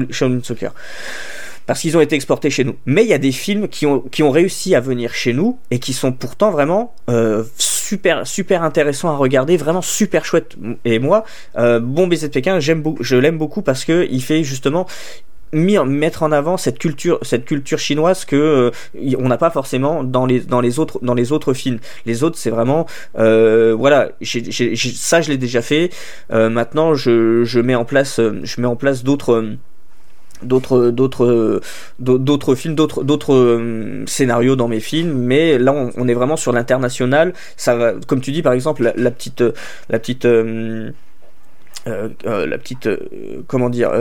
Parce qu'ils ont été exportés chez nous. Mais il y a des films qui ont réussi à venir chez nous et qui sont pourtant vraiment super intéressants à regarder, vraiment super chouettes. Et moi, Bon baiser de Pékin, je l'aime beaucoup parce que il fait justement mettre en avant cette culture chinoise que on n'a pas forcément dans les autres films. Les autres, c'est vraiment voilà, ça je l'ai déjà fait. Maintenant je mets en place d'autres films, d'autres scénarios dans mes films, mais là on est vraiment sur l'international. Ça va, comme tu dis par exemple la petite comment dire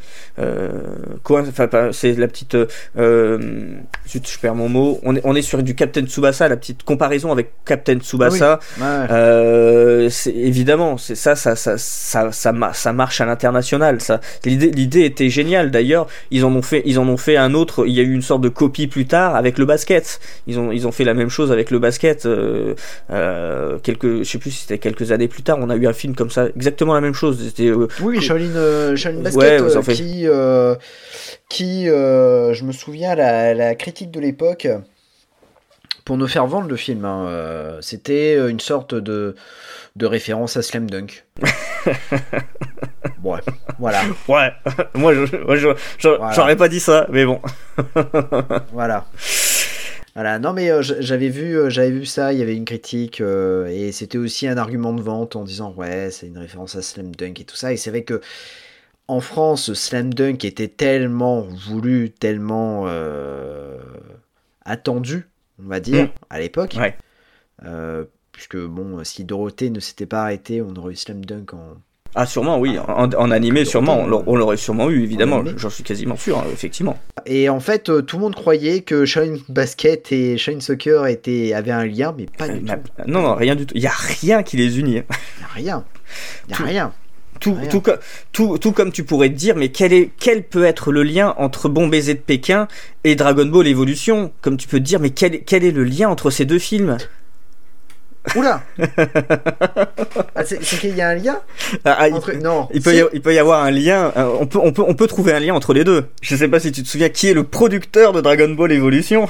c'est la petite je perds mon mot, on est sur du Captain Tsubasa, la petite comparaison avec Captain Tsubasa. Oui. Ouais. C'est évidemment ça marche à l'international, ça. L'idée était géniale. D'ailleurs ils en ont fait un autre, il y a eu une sorte de copie plus tard avec le basket. Ils ont fait la même chose avec le basket, je sais plus si c'était quelques années plus tard, on a eu un film comme ça, exactement la même chose. C'était, oui, Shaolin Basket, ouais, qui je me souviens la critique de l'époque pour nous faire vendre le film, c'était une sorte de référence à Slam Dunk. Ouais, voilà. Ouais, moi j'aurais pas dit ça, mais bon. Voilà, non mais j'avais vu ça, il y avait une critique et c'était aussi un argument de vente en disant ouais, c'est une référence à Slam Dunk et tout ça, et c'est vrai que en France, Slam Dunk était tellement voulu, tellement attendu, on va dire, à l'époque, ouais. Puisque bon, si Dorothée ne s'était pas arrêtée, on aurait eu Slam Dunk en... Ah sûrement, oui, en animé sûrement, on l'aurait sûrement eu, évidemment, j'en suis quasiment sûr, effectivement. Et en fait, tout le monde croyait que Shaolin Basket et Shaolin Soccer avaient un lien, mais pas du tout. Non, rien du tout, il n'y a rien qui les unit. Il n'y a rien. Tout comme tu pourrais te dire, mais quel peut être le lien entre Bon Baiser de Pékin et Dragon Ball Evolution? Comme tu peux te dire, mais quel est le lien entre ces deux films? Oula. C'est qu'il y a un lien entre... Non. Il peut y avoir un lien. On peut trouver un lien entre les deux. Je sais pas si tu te souviens qui est le producteur de Dragon Ball Evolution.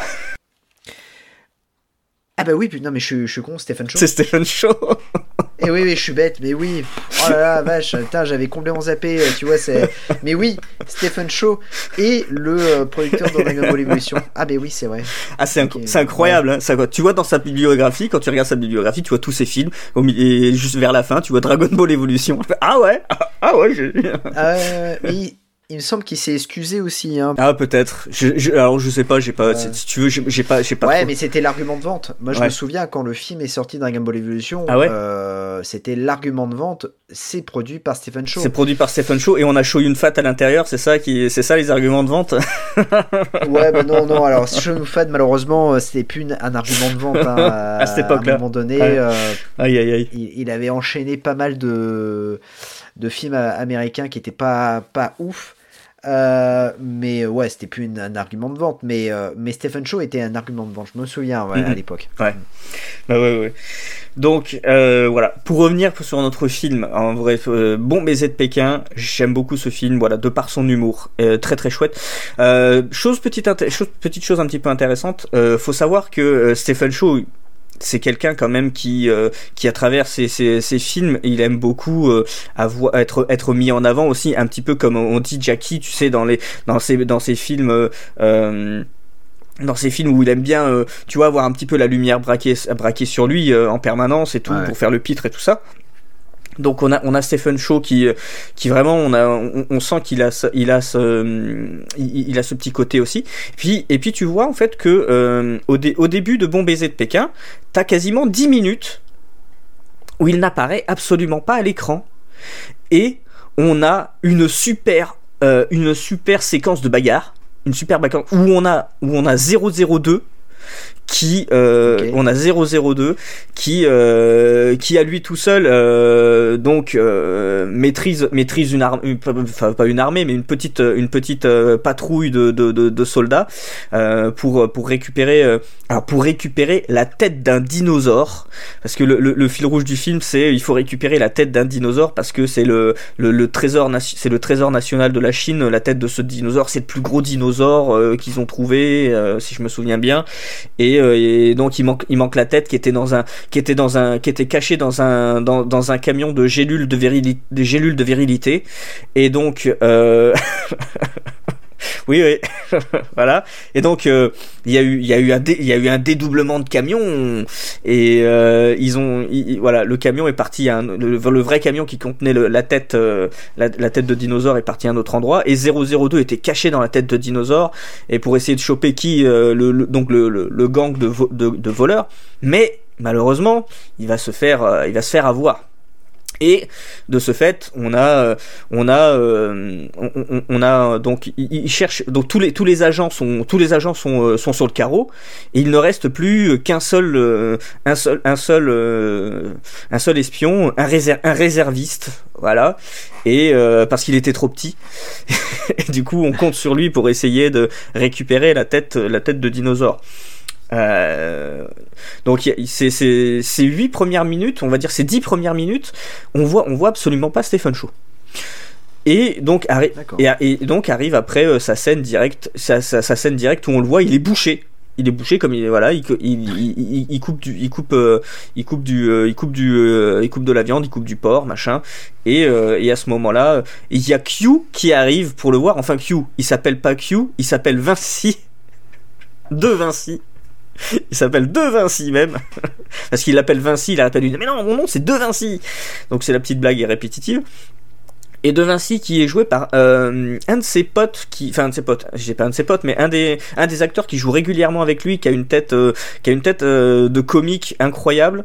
Ah bah oui, non mais je suis con, Stephen Chow. C'est Stephen Chow. Et oui, je suis bête, mais oui. Oh là là, vache, putain, j'avais complètement zappé, tu vois, c'est... Mais oui, Stephen Chow est le producteur de Dragon Ball Evolution. Ah bah oui, c'est vrai. Ah, c'est incroyable, ouais. Hein, ça, tu vois dans sa bibliographie, quand tu regardes sa bibliographie, tu vois tous ses films, et juste vers la fin, tu vois Dragon Ball Evolution. Ah ouais, mais... Il me semble qu'il s'est excusé aussi. Hein. Ah peut-être. Alors je sais pas, j'ai pas. Si tu veux, j'ai pas. Ouais, mais c'était l'argument de vente. Moi, je me souviens quand le film est sorti, Dragon Ball Evolution. Ah ouais. C'était l'argument de vente. C'est produit par Stephen Chow. C'est produit par Stephen Chow et on a Shoyun Fat à l'intérieur. C'est ça les arguments de vente. Ouais, bah non. Alors Shoyun Fat, malheureusement, c'était plus un argument de vente. Hein, à cette époque-là. À un moment donné, aïe. Il avait enchaîné pas mal de films américains qui étaient pas ouf. Mais ouais, c'était plus un argument de vente, mais Stephen Chow était un argument de vente, je me souviens à l'époque. Ouais. Bah ouais. Donc voilà, pour revenir sur notre film, en vrai, Bon Baiser de Pékin, j'aime beaucoup ce film, voilà, de par son humour, très très chouette. Petite chose un petit peu intéressante, faut savoir que Stephen Chow, c'est quelqu'un quand même qui à travers ses films, il aime beaucoup être mis en avant aussi, un petit peu comme on dit Jackie, tu sais, dans ses films. Dans ces films où il aime bien, tu vois, avoir un petit peu la lumière braquée sur lui en permanence et tout, pour faire le pitre et tout ça. Donc on a Stephen Chow qui vraiment on sent qu'il a ce petit côté aussi. Et puis tu vois en fait que au début de Bon Baiser de Pékin, t'as quasiment 10 minutes où il n'apparaît absolument pas à l'écran et on a une super séquence de bagarre, une super bagarre où on a 002 on a 002 qui à lui tout seul maîtrise une arme, pas une armée, mais une petite patrouille de soldats pour récupérer la tête d'un dinosaure, parce que le fil rouge du film, c'est il faut récupérer la tête d'un dinosaure parce que c'est le trésor national de la Chine. La tête de ce dinosaure, c'est le plus gros dinosaure qu'ils ont trouvé, si je me souviens bien, et donc il manque la tête qui était cachée dans un camion de gélules de virilité, et donc Oui. Voilà. Et donc il y a eu un dédoublement de camions et voilà, le camion est parti le vrai camion qui contenait la tête de dinosaure est parti à un autre endroit et 002 était caché dans la tête de dinosaure et pour essayer de choper le gang de voleurs, mais malheureusement, il va se faire avoir. Et de ce fait, on a donc ils cherchent, donc tous les agents sont sur le carreau et il ne reste plus qu'un seul espion, un réserviste, voilà, et parce qu'il était trop petit et du coup on compte sur lui pour essayer de récupérer la tête de dinosaure. Donc ces 8 premières minutes, on va dire ces 10 premières minutes, on voit absolument pas Stephen Chow. Et donc arrive après sa scène directe où on le voit, il est bouché comme il coupe de la viande, il coupe du porc, machin. Et à ce moment-là, il y a Q qui arrive pour le voir. Enfin Q, il s'appelle pas Q, il s'appelle Vinci. De Vinci. Il s'appelle De Vinci même. Parce qu'il l'appelle Vinci, il arrête pas de lui dire mais non, mon nom c'est De Vinci. Donc c'est la petite blague répétitive. Et De Vinci qui est joué par un de ses potes, j'ai pas un de ses potes, mais un des acteurs qui joue régulièrement avec lui, qui a une tête de comique incroyable.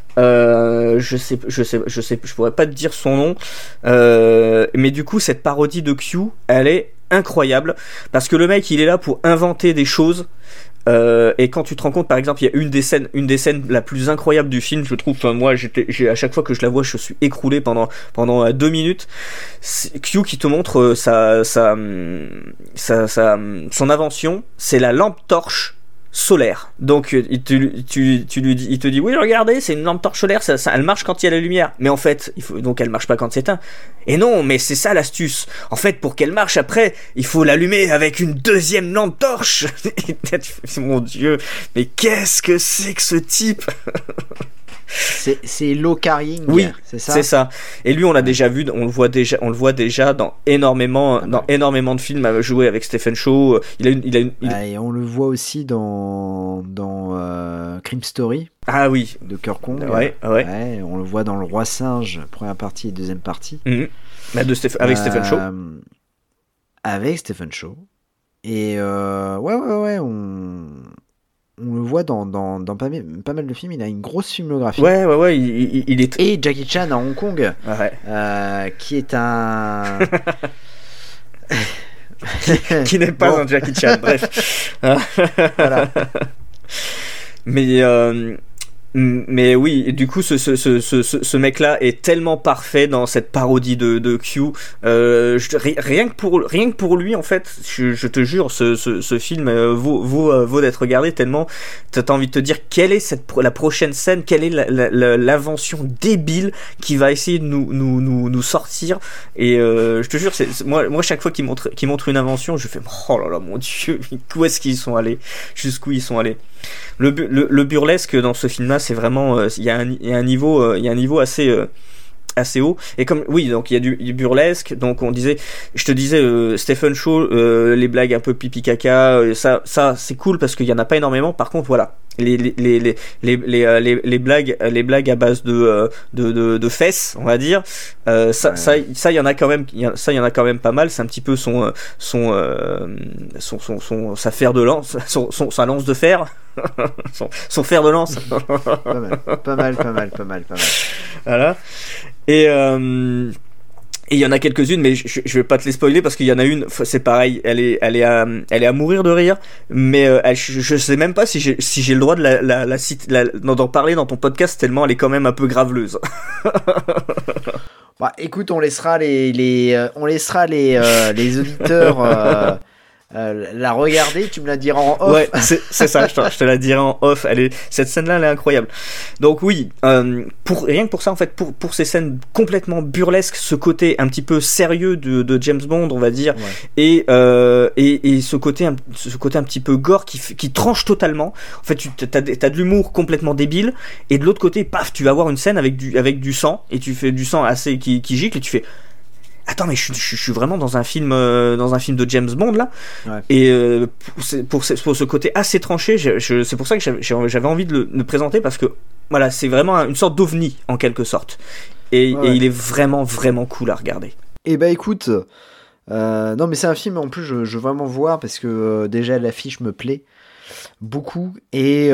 Je pourrais pas te dire son nom, mais du coup cette parodie de Q, elle est incroyable parce que le mec il est là pour inventer des choses. Et quand tu te rends compte, par exemple, il y a une des scènes la plus incroyable du film, je trouve. Enfin, moi, à chaque fois que je la vois, je suis écroulé pendant 2 minutes. C'est Q qui te montre son invention, c'est la lampe torche solaire. Donc il te dit oui, regardez, c'est une lampe torche solaire, ça elle marche quand il y a la lumière, mais en fait donc elle marche pas quand c'est éteint. Et non, mais c'est ça l'astuce, en fait, pour qu'elle marche après il faut l'allumer avec une deuxième lampe torche. Mon Dieu, mais qu'est-ce que c'est que ce type? C'est Low Carrying, oui, c'est ça. C'est ça. Et lui, on l'a déjà vu, on le voit déjà dans énormément de films jouer avec Stephen Chow. Et on le voit aussi dans Crime Story. Ah oui. De Kirk Kong. Ouais. On le voit dans Le Roi Singe, première partie et deuxième partie. Mm-hmm. Avec Stephen Chow. Avec Stephen Chow. Et ouais, on le voit dans pas mal de films. Il a une grosse filmographie. Ouais, il est... Et Jackie Chan à Hong Kong, qui est un... qui n'est pas un Jackie Chan, bref. Voilà. Mais oui, du coup, ce mec-là est tellement parfait dans cette parodie de Q. Rien que pour lui, en fait, je te jure, ce film vaut d'être regardé tellement t'as envie de te dire quelle est la prochaine scène, quelle est l'invention débile qui va essayer de nous sortir. Et je te jure, moi chaque fois qu'il montre une invention, je fais oh là là, mon Dieu, où est-ce qu'ils sont allés, jusqu'où ils sont allés. Le burlesque dans ce film-là, c'est vraiment il y a un niveau assez haut. Et comme donc il y a du burlesque, donc je te disais Stephen Chow, les blagues un peu pipi caca, ça c'est cool parce qu'il y en a pas énormément. Par contre, voilà, les blagues à base de fesses, on va dire, ça il y en a quand même pas mal. C'est un petit peu sa fer de lance, sa lance de fer. son fer de lance. Pas mal. Voilà. Et il y en a quelques-unes, mais je vais pas te les spoiler parce qu'il y en a une, c'est pareil, elle est à mourir de rire, mais je sais même pas si j'ai le droit de d'en parler dans ton podcast tellement elle est quand même un peu graveleuse. Bah, écoute, on laissera les auditeurs la regarder, tu me la diras en off. Ouais, c'est ça, je te la dirai en off. Cette scène-là, elle est incroyable. Donc oui, rien que pour ça, en fait, pour ces scènes complètement burlesques, ce côté un petit peu sérieux de James Bond, on va dire, ouais. et ce côté un petit peu gore qui tranche totalement. En fait, t'as de l'humour complètement débile, et de l'autre côté, paf, tu vas avoir une scène avec du sang, et tu fais du sang assez qui gicle, et tu fais attends, mais je suis vraiment dans un film de James Bond là. Ouais. Et pour ce côté assez tranché, c'est pour ça que j'avais envie de le présenter, parce que voilà, c'est vraiment une sorte d'ovni en quelque sorte. Et il est vraiment vraiment cool à regarder. Et bah écoute, non mais c'est un film en plus je veux vraiment voir, parce que déjà l'affiche me plaît beaucoup, et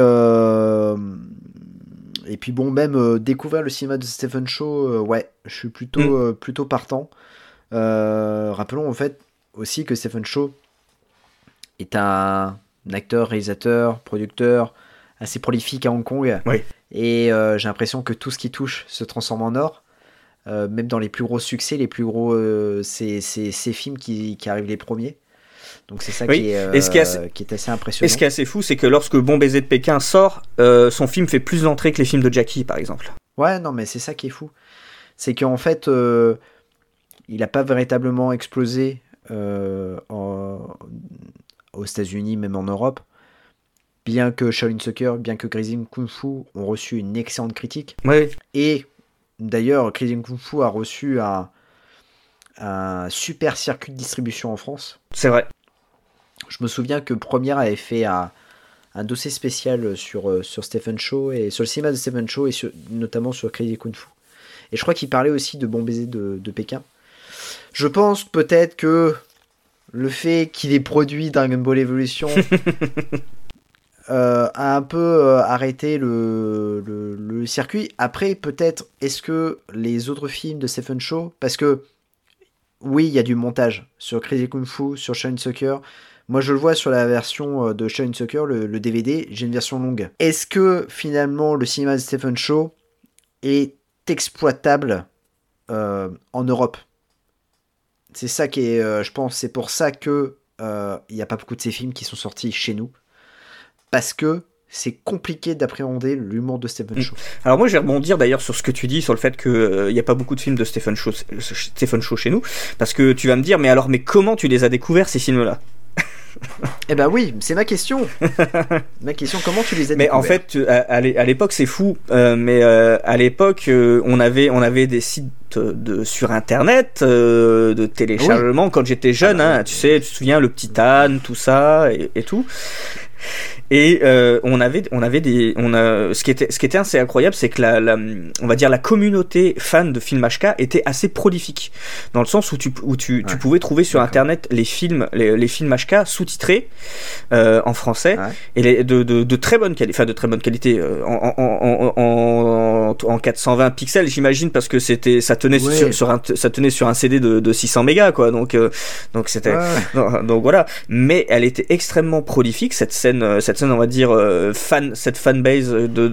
puis bon, même découvrir le cinéma de Stephen Chow, je suis plutôt partant. Rappelons en fait aussi que Stephen Chow est un acteur, réalisateur, producteur assez prolifique à Hong Kong, et j'ai l'impression que tout ce qui touche se transforme en or. Même dans les plus gros succès, c'est ces films qui arrivent les premiers. Donc c'est ça qui est assez impressionnant. Et ce qui est assez fou, c'est que lorsque Bon Baiser de Pékin sort, son film fait plus d'entrées que les films de Jackie, par exemple. Ouais, non, mais c'est ça qui est fou. C'est qu'en fait, il n'a pas véritablement explosé aux États-Unis, même en Europe. Bien que Shaolin Soccer, bien que Crazy Kung Fu ont reçu une excellente critique. Ouais. Et d'ailleurs, Crazy Kung Fu a reçu un super circuit de distribution en France. C'est vrai. Je me souviens que Première avait fait un dossier spécial sur Stephen Chow, et sur le cinéma de Stephen Chow, et notamment sur Crazy Kung Fu. Et je crois qu'il parlait aussi de Bon Baiser de Pékin. Je pense peut-être que le fait qu'il ait produit Dragon Ball Evolution a un peu arrêté le circuit. Après, peut-être, est-ce que les autres films de Stephen Chow, parce que oui, il y a du montage sur Crazy Kung Fu, sur Shaolin Soccer. Moi, je le vois sur la version de Shaolin Soccer, le DVD, j'ai une version longue. Est-ce que finalement le cinéma de Stephen Chow est exploitable en Europe? C'est ça qui est, je pense, c'est pour ça que il n'y a pas beaucoup de ces films qui sont sortis chez nous, parce que c'est compliqué d'appréhender l'humour de Stephen Chow. Alors moi je vais rebondir d'ailleurs sur ce que tu dis, sur le fait qu'il n'y a pas beaucoup de films de Stephen Chow chez nous, parce que tu vas me dire, mais comment tu les as découverts, ces films-là? Eh ben oui, c'est ma question. Comment tu les as découverts? Mais en fait, à l'époque, c'est fou. Mais à l'époque, on avait des sites sur Internet de téléchargement. Quand j'étais jeune, tu sais, tu te souviens, le petit âne, tout ça et tout. Et ce qui était assez incroyable, c'est que on va dire la communauté fan de films HK était assez prolifique, dans le sens où tu pouvais trouver sur Internet les films HK sous-titrés en français, et de très bonne qualité, en 420 pixels, j'imagine, parce que ça tenait sur un CD de 600 mégas, quoi. Donc c'était donc voilà. Mais elle était extrêmement prolifique, cette scène, on va dire cette fanbase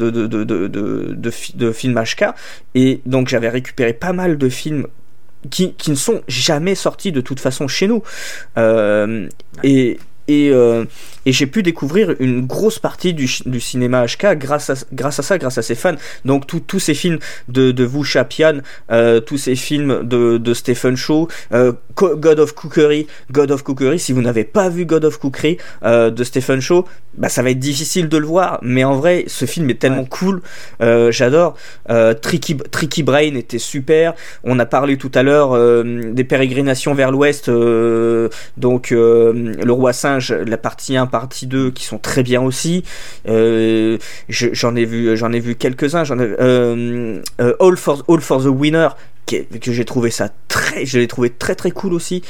de films HK, et donc j'avais récupéré pas mal de films qui ne sont jamais sortis de toute façon chez nous, et j'ai pu découvrir une grosse partie du cinéma HK grâce à ces fans. Donc tous ces films de Wu Shapian, tous ces films de Stephen Chow, God of Cookery, si vous n'avez pas vu God of Cookery de Stephen Chow, bah ça va être difficile de le voir, mais en vrai ce film est tellement cool, j'adore. Tricky Brain était super. On a parlé tout à l'heure des pérégrinations vers l'ouest, donc le roi singe, la partie 1, partie 2, qui sont très bien aussi. J'en ai vu quelques-uns. All for the Winner, que j'ai trouvé je l'ai trouvé très très cool aussi.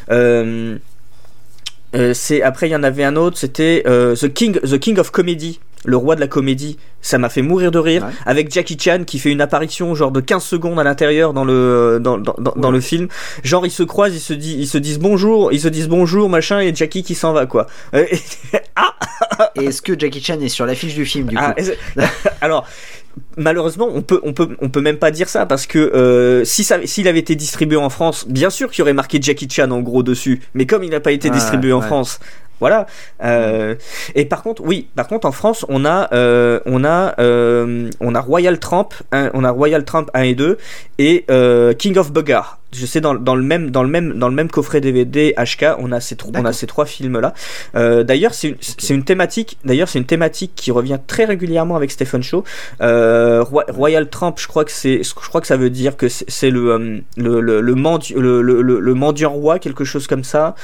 Après il y en avait un autre, c'était The King of Comedy, le roi de la comédie. Ça m'a fait mourir de rire, avec Jackie Chan qui fait une apparition genre de 15 secondes à l'intérieur dans le film. Genre ils se croisent, ils se disent bonjour machin, et Jackie qui s'en va, quoi. Et est-ce que Jackie Chan est sur l'affiche du film, du coup? Alors malheureusement on peut même pas dire ça, parce que s'il avait été distribué en France, bien sûr qu'il y aurait marqué Jackie Chan en gros dessus, mais comme il n'a pas été distribué en France, Voilà. Et par contre, en France, on a Royal Tramp 1 et 2 et King of Bugger. Je sais, dans le même coffret DVD HK, on a ces trois films là. D'ailleurs, c'est une thématique qui revient très régulièrement avec Stephen Chow. Royal Tramp, je crois que ça veut dire que c'est le mendiant roi, quelque chose comme ça.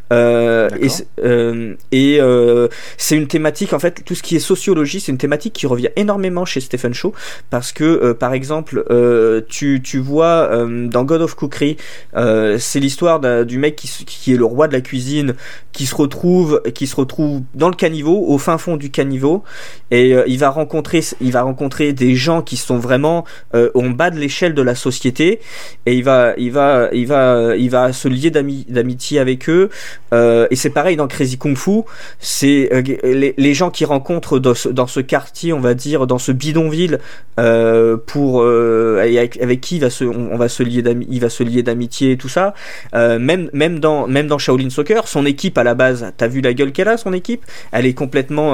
Et c'est une thématique, en fait, tout ce qui est sociologie, c'est une thématique qui revient énormément chez Stephen Chow, parce que par exemple, tu vois dans God of Cookery, c'est l'histoire du mec qui est le roi de la cuisine, qui se retrouve dans le caniveau, au fin fond du caniveau, et il va rencontrer des gens qui sont vraiment en bas de l'échelle de la société, et il va se lier d'amitié avec eux. Et c'est pareil dans Crazy Kung Fu, c'est les gens qu'il rencontre dans ce quartier, on va dire, dans ce bidonville, avec qui il va se lier d'amitié et tout ça. Même dans Shaolin Soccer, son équipe à la base, t'as vu la gueule qu'elle a, son équipe, elle est complètement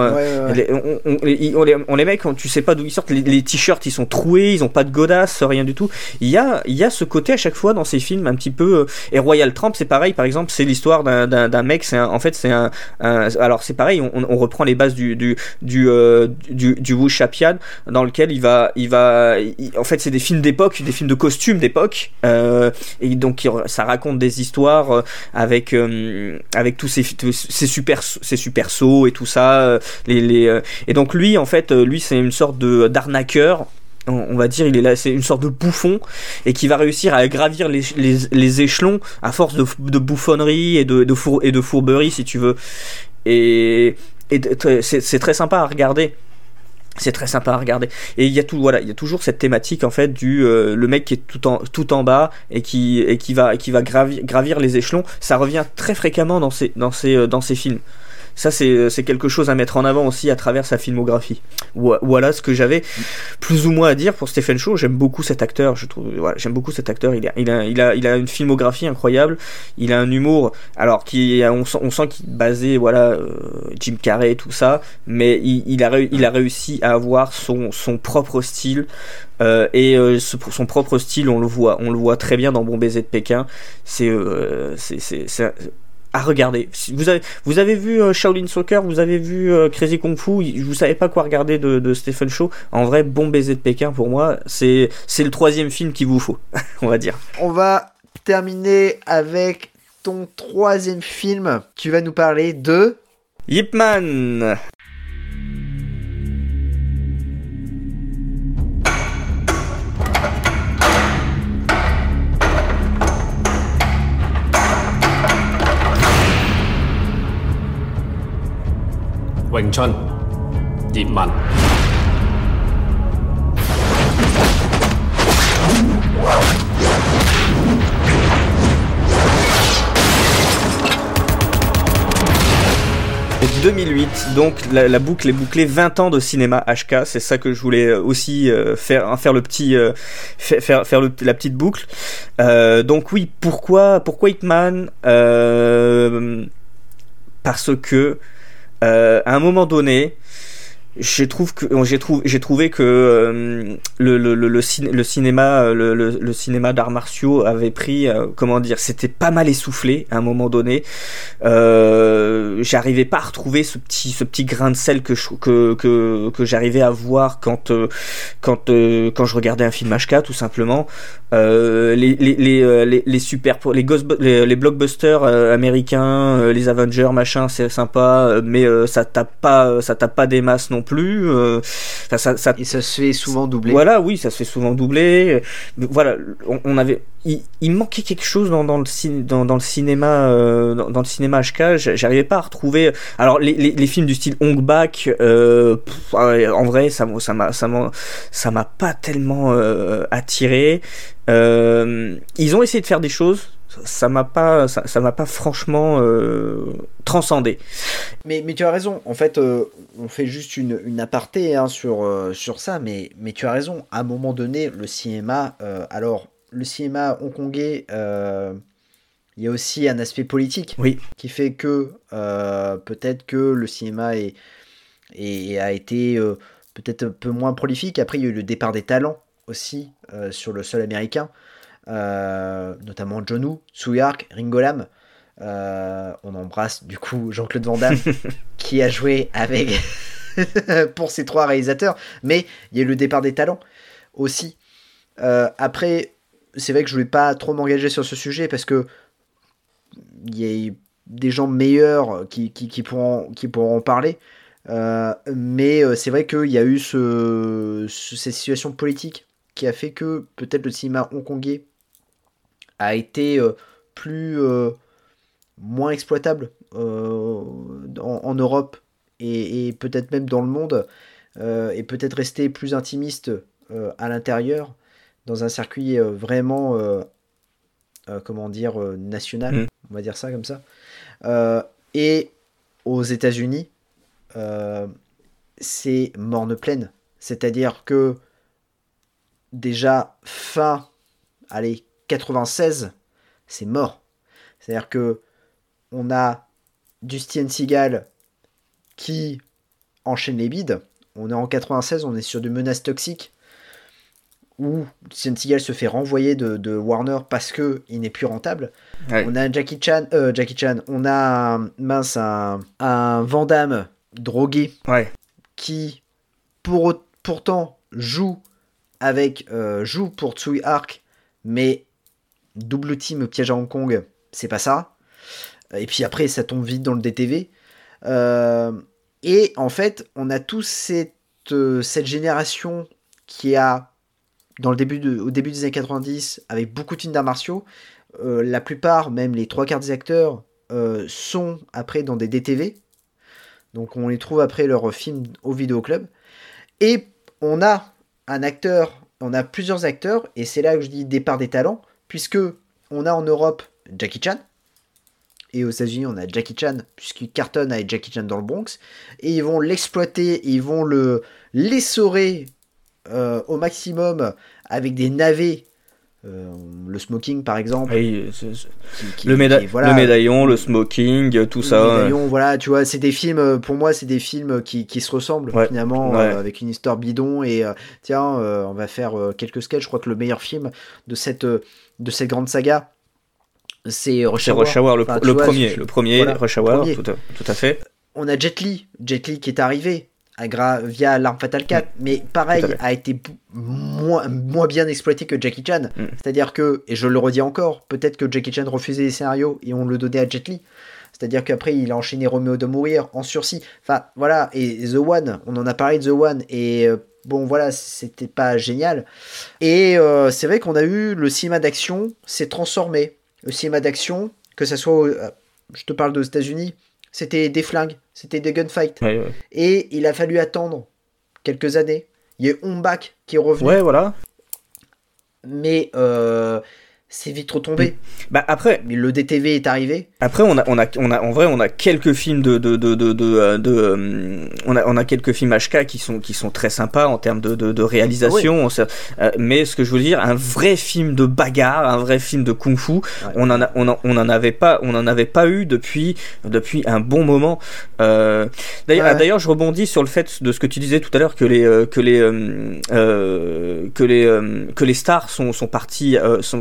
on les mecs, tu sais pas d'où ils sortent, les t-shirts ils sont troués, ils ont pas de godasses, rien du tout. Il y a ce côté à chaque fois dans ces films un petit peu, et Royal Tramp c'est pareil, par exemple, c'est l'histoire d'un mec, alors c'est pareil, on reprend les bases du Wu Shapian, dans lequel en fait c'est des films d'époque, des films de costumes d'époque, et donc ça raconte des histoires avec tous ces super sauts et tout ça, et donc lui en fait c'est une sorte d'arnaqueur, on va dire, il est là, c'est une sorte de bouffon, et qui va réussir à gravir les échelons à force de bouffonnerie et de fourberie, si tu veux, et c'est très sympa à regarder. C'est très sympa à regarder, et il y a toujours cette thématique en fait le mec qui est tout en bas et qui va gravir les échelons. Ça revient très fréquemment dans ces films. Ça c'est quelque chose à mettre en avant aussi à travers sa filmographie. Voilà ce que j'avais plus ou moins à dire pour Stephen Chow. J'aime beaucoup cet acteur, j'aime beaucoup cet acteur. Il a une filmographie incroyable. Il a un humour, alors on sent qu'il est basé, Jim Carrey et tout ça, mais il a réussi à avoir son propre style. Son propre style, on le voit très bien dans Bon Baiser de Pékin. C'est à regarder. Vous avez vu Shaolin Soccer, vous avez vu Crazy Kung Fu, vous savez pas quoi regarder de Stephen Chow. En vrai, Bon Baiser de Pékin, pour moi, c'est le 3e film qu'il vous faut, on va dire. On va terminer avec ton 3e film. Tu vas nous parler de Ip Man. Wing Chun, Ip Man. Et 2008, donc la boucle est bouclée, 20 ans de cinéma HK, c'est ça que je voulais aussi faire le petit la petite boucle. Donc oui, pourquoi Ip Man, parce que à un moment donné, j'ai trouvé que le cinéma d'arts martiaux avait pris, c'était pas mal essoufflé à un moment donné. J'arrivais pas à retrouver ce petit grain de sel que j'arrivais à voir quand je regardais un film HK, tout simplement. Les blockbusters américains, les Avengers, machin, c'est sympa, mais ça tape pas des masses non plus. Et ça se fait souvent doubler. Voilà, oui, ça se fait souvent doubler. Voilà, il manquait quelque chose dans le cinéma HK. J'arrivais pas à retrouver. Alors les films du style Hong Bak, en vrai, ça m'a pas tellement attiré. Ils ont essayé de faire des choses, ça m'a pas franchement transcendé. Mais tu as raison, en fait, on fait juste une aparté sur ça, mais tu as raison, à un moment donné, le cinéma hongkongais, il y a aussi un aspect politique qui fait que peut-être que le cinéma a été peut-être un peu moins prolifique. Après, il y a eu le départ des talents aussi sur le sol américain, notamment John Woo, Tsui Hark, Ringo Lam. On embrasse du coup Jean-Claude Van Damme qui a joué avec pour ces 3 réalisateurs, mais il y a eu le départ des talents aussi. Après, c'est vrai que je ne vais pas trop m'engager sur ce sujet parce que il y a des gens meilleurs qui pourront en parler, mais c'est vrai qu'il y a eu cette situation politique qui a fait que peut-être le cinéma hongkongais a été moins exploitable en Europe et peut-être même dans le monde, et peut-être resté plus intimiste à l'intérieur, dans un circuit vraiment national, on va dire ça comme ça. Et aux États-Unis, c'est morne pleine, c'est-à-dire que déjà fin 96, c'est mort. C'est-à-dire que on a du Steven Seagal qui enchaîne les bides. On est en 96, on est sur des menaces toxiques où Steven Seagal se fait renvoyer de Warner parce que il n'est plus rentable. Ouais. On a Jackie Chan, on a un Van Damme drogué qui pourtant joue pour Tsui Hark, mais double team piège à Hong Kong, c'est pas ça. Et puis après, ça tombe vite dans le DTV. Et en fait, on a tous cette génération qui a, au début des années 90, avec beaucoup de films d'arts martiaux, la plupart, même les 3/4 des acteurs, sont après dans des DTV. Donc on les trouve après leurs films au vidéoclub. Et on a plusieurs acteurs, et c'est là que je dis départ des talents, puisque on a en Europe Jackie Chan, et aux États-Unis on a Jackie Chan, puisqu'il cartonne avec Jackie Chan dans le Bronx, et ils vont l'exploiter, ils vont l'essorer au maximum avec des navets, le smoking par exemple, le médaillon, le smoking, tout ça. Le médaillon, voilà, tu vois, c'est des films, pour moi c'est des films qui se ressemblent finalement, avec une histoire bidon, et on va faire quelques sketchs. Je crois que le meilleur film de cette grande saga, c'est Rush Hour, le premier voilà, Rush Hour, tout à fait. On a Jet Li qui est arrivé via L'Arme Fatale 4, mais pareil, a été moins bien exploité que Jackie Chan. C'est-à-dire que, et je le redis encore, peut-être que Jackie Chan refusait les scénarios et on le donnait à Jet Li. C'est-à-dire qu'après, il a enchaîné Roméo de Mourir en sursis. Enfin, voilà, et The One, on en a parlé de The One, et bon, voilà, c'était pas génial. Et c'est vrai qu'on a eu le cinéma d'action s'est transformé. Le cinéma d'action, que ça soit, je te parle des États-Unis, c'était des flingues, c'était des gunfights. Et il a fallu attendre quelques années. Il y a eu Hong Bak qui est revenu. Ouais, voilà. Mais c'est vite retombé. Bah après, le DTV est arrivé. Après, on a quelques films on a quelques films HK qui sont très sympas en termes de réalisation. Mais ce que je veux dire, un vrai film de bagarre, un vrai film de kung-fu, on en avait pas eu depuis un bon moment. D'ailleurs, je rebondis sur le fait de ce que tu disais tout à l'heure, que les stars sont partis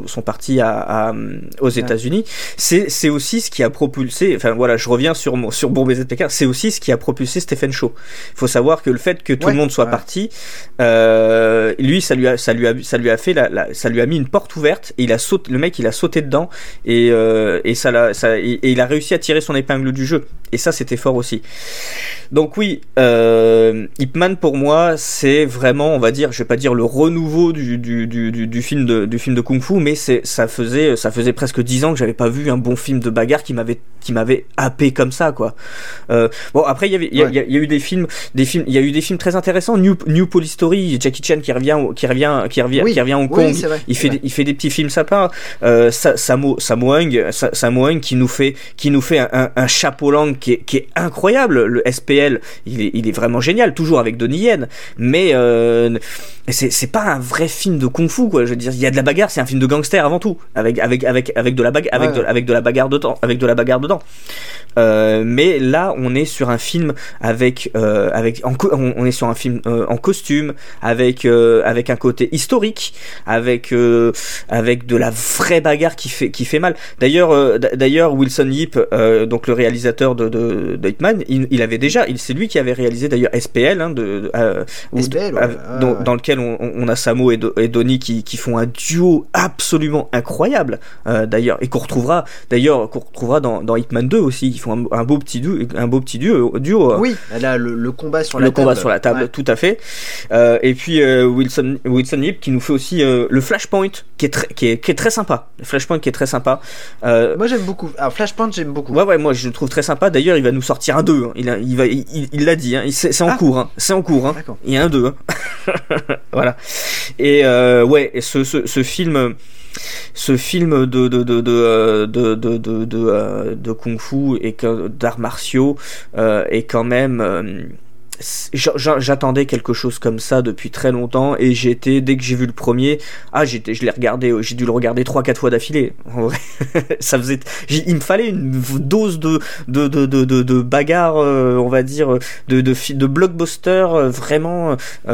aux États-Unis. C'est aussi ce qui a propulsé, enfin voilà, je reviens sur Bon Baiser de Pékin, c'est aussi ce qui a propulsé Stephen Chow. Il faut savoir que le fait que tout le monde soit parti, lui ça lui a mis une porte ouverte, et le mec il a sauté dedans, et il a réussi à tirer son épingle du jeu, et ça c'était fort aussi. Donc oui, Ip Man pour moi c'est vraiment, on va dire, je vais pas dire le renouveau du film de Kung Fu, mais ça faisait presque 10 ans que j'avais pas vu un bon film de bagarre qui m'avait happé comme ça, quoi. Bon, après il y a eu des films il y a eu des films très intéressants. New Police Story, Jackie Chan qui revient à Hong Kong, il fait des petits films sympas. Sammo Hung qui nous fait un chapeau langue qui est incroyable. Le SPL, il est vraiment génial, toujours avec Donnie Yen, mais c'est pas un vrai film de kung-fu, quoi. Je veux dire, il y a de la bagarre, c'est un film de gangster avant tout, avec de la bagarre, avec de la bagarre dedans. Mais là, on est sur un film on est sur un film en costume, avec un côté historique, avec de la vraie bagarre qui fait mal. D'ailleurs, Wilson Yip, donc le réalisateur de Hitman, c'est lui qui avait réalisé d'ailleurs SPL, dans lequel on a Samo et Donnie qui font un duo absolument incroyable, d'ailleurs, et qu'on retrouvera dans Hitman 2 aussi. Ils font un beau petit duo. Oui, là, le combat sur la table. Tout à fait. Et puis Wilson Yip qui nous fait aussi le Flashpoint qui est très sympa. Le Flashpoint qui est très sympa. Moi j'aime beaucoup. Alors Flashpoint j'aime beaucoup. Ouais, moi je le trouve très sympa. D'ailleurs, il va nous sortir un 2. Hein. Il l'a dit. Hein. C'est en cours. Hein. C'est en cours. Hein. Il y a un 2. Hein. Voilà. Et ce film. Ce film de kung-fu et d'arts martiaux est quand même. J'attendais quelque chose comme ça depuis très longtemps, et dès que j'ai vu le premier, je l'ai regardé, j'ai dû le regarder 3-4 fois d'affilée. En vrai, il me fallait une dose de bagarre, on va dire, de blockbuster, vraiment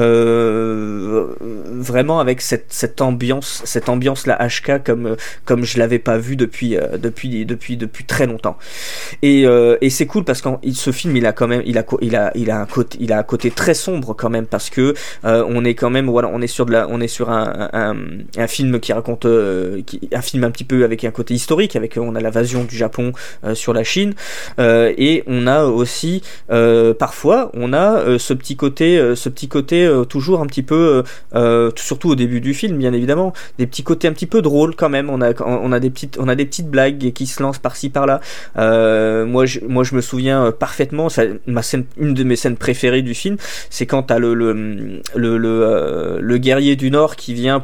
avec cette ambiance la HK comme je l'avais pas vu depuis très longtemps. Et c'est cool parce que ce film il a un côté très sombre quand même, parce que on est sur un film qui raconte un film un petit peu avec un côté historique, on a l'invasion du Japon sur la Chine, et on a aussi parfois ce petit côté toujours un petit peu surtout au début du film, bien évidemment, des petits côtés un petit peu drôles quand même. On a des petites blagues qui se lancent par-ci par-là. Moi je me souviens parfaitement, une de mes scènes préférées du film, c'est quand t'as le guerrier du Nord qui vient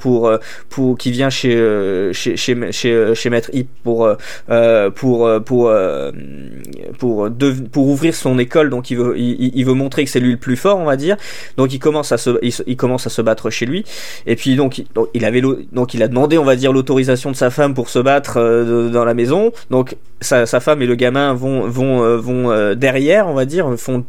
chez Maître Hip pour ouvrir son école. Donc il veut montrer que c'est lui le plus fort, on va dire. Donc il commence à se battre chez lui, et puis donc il a demandé, on va dire, l'autorisation de sa femme pour se battre dans la maison. Donc sa femme et le gamin vont derrière, on va dire,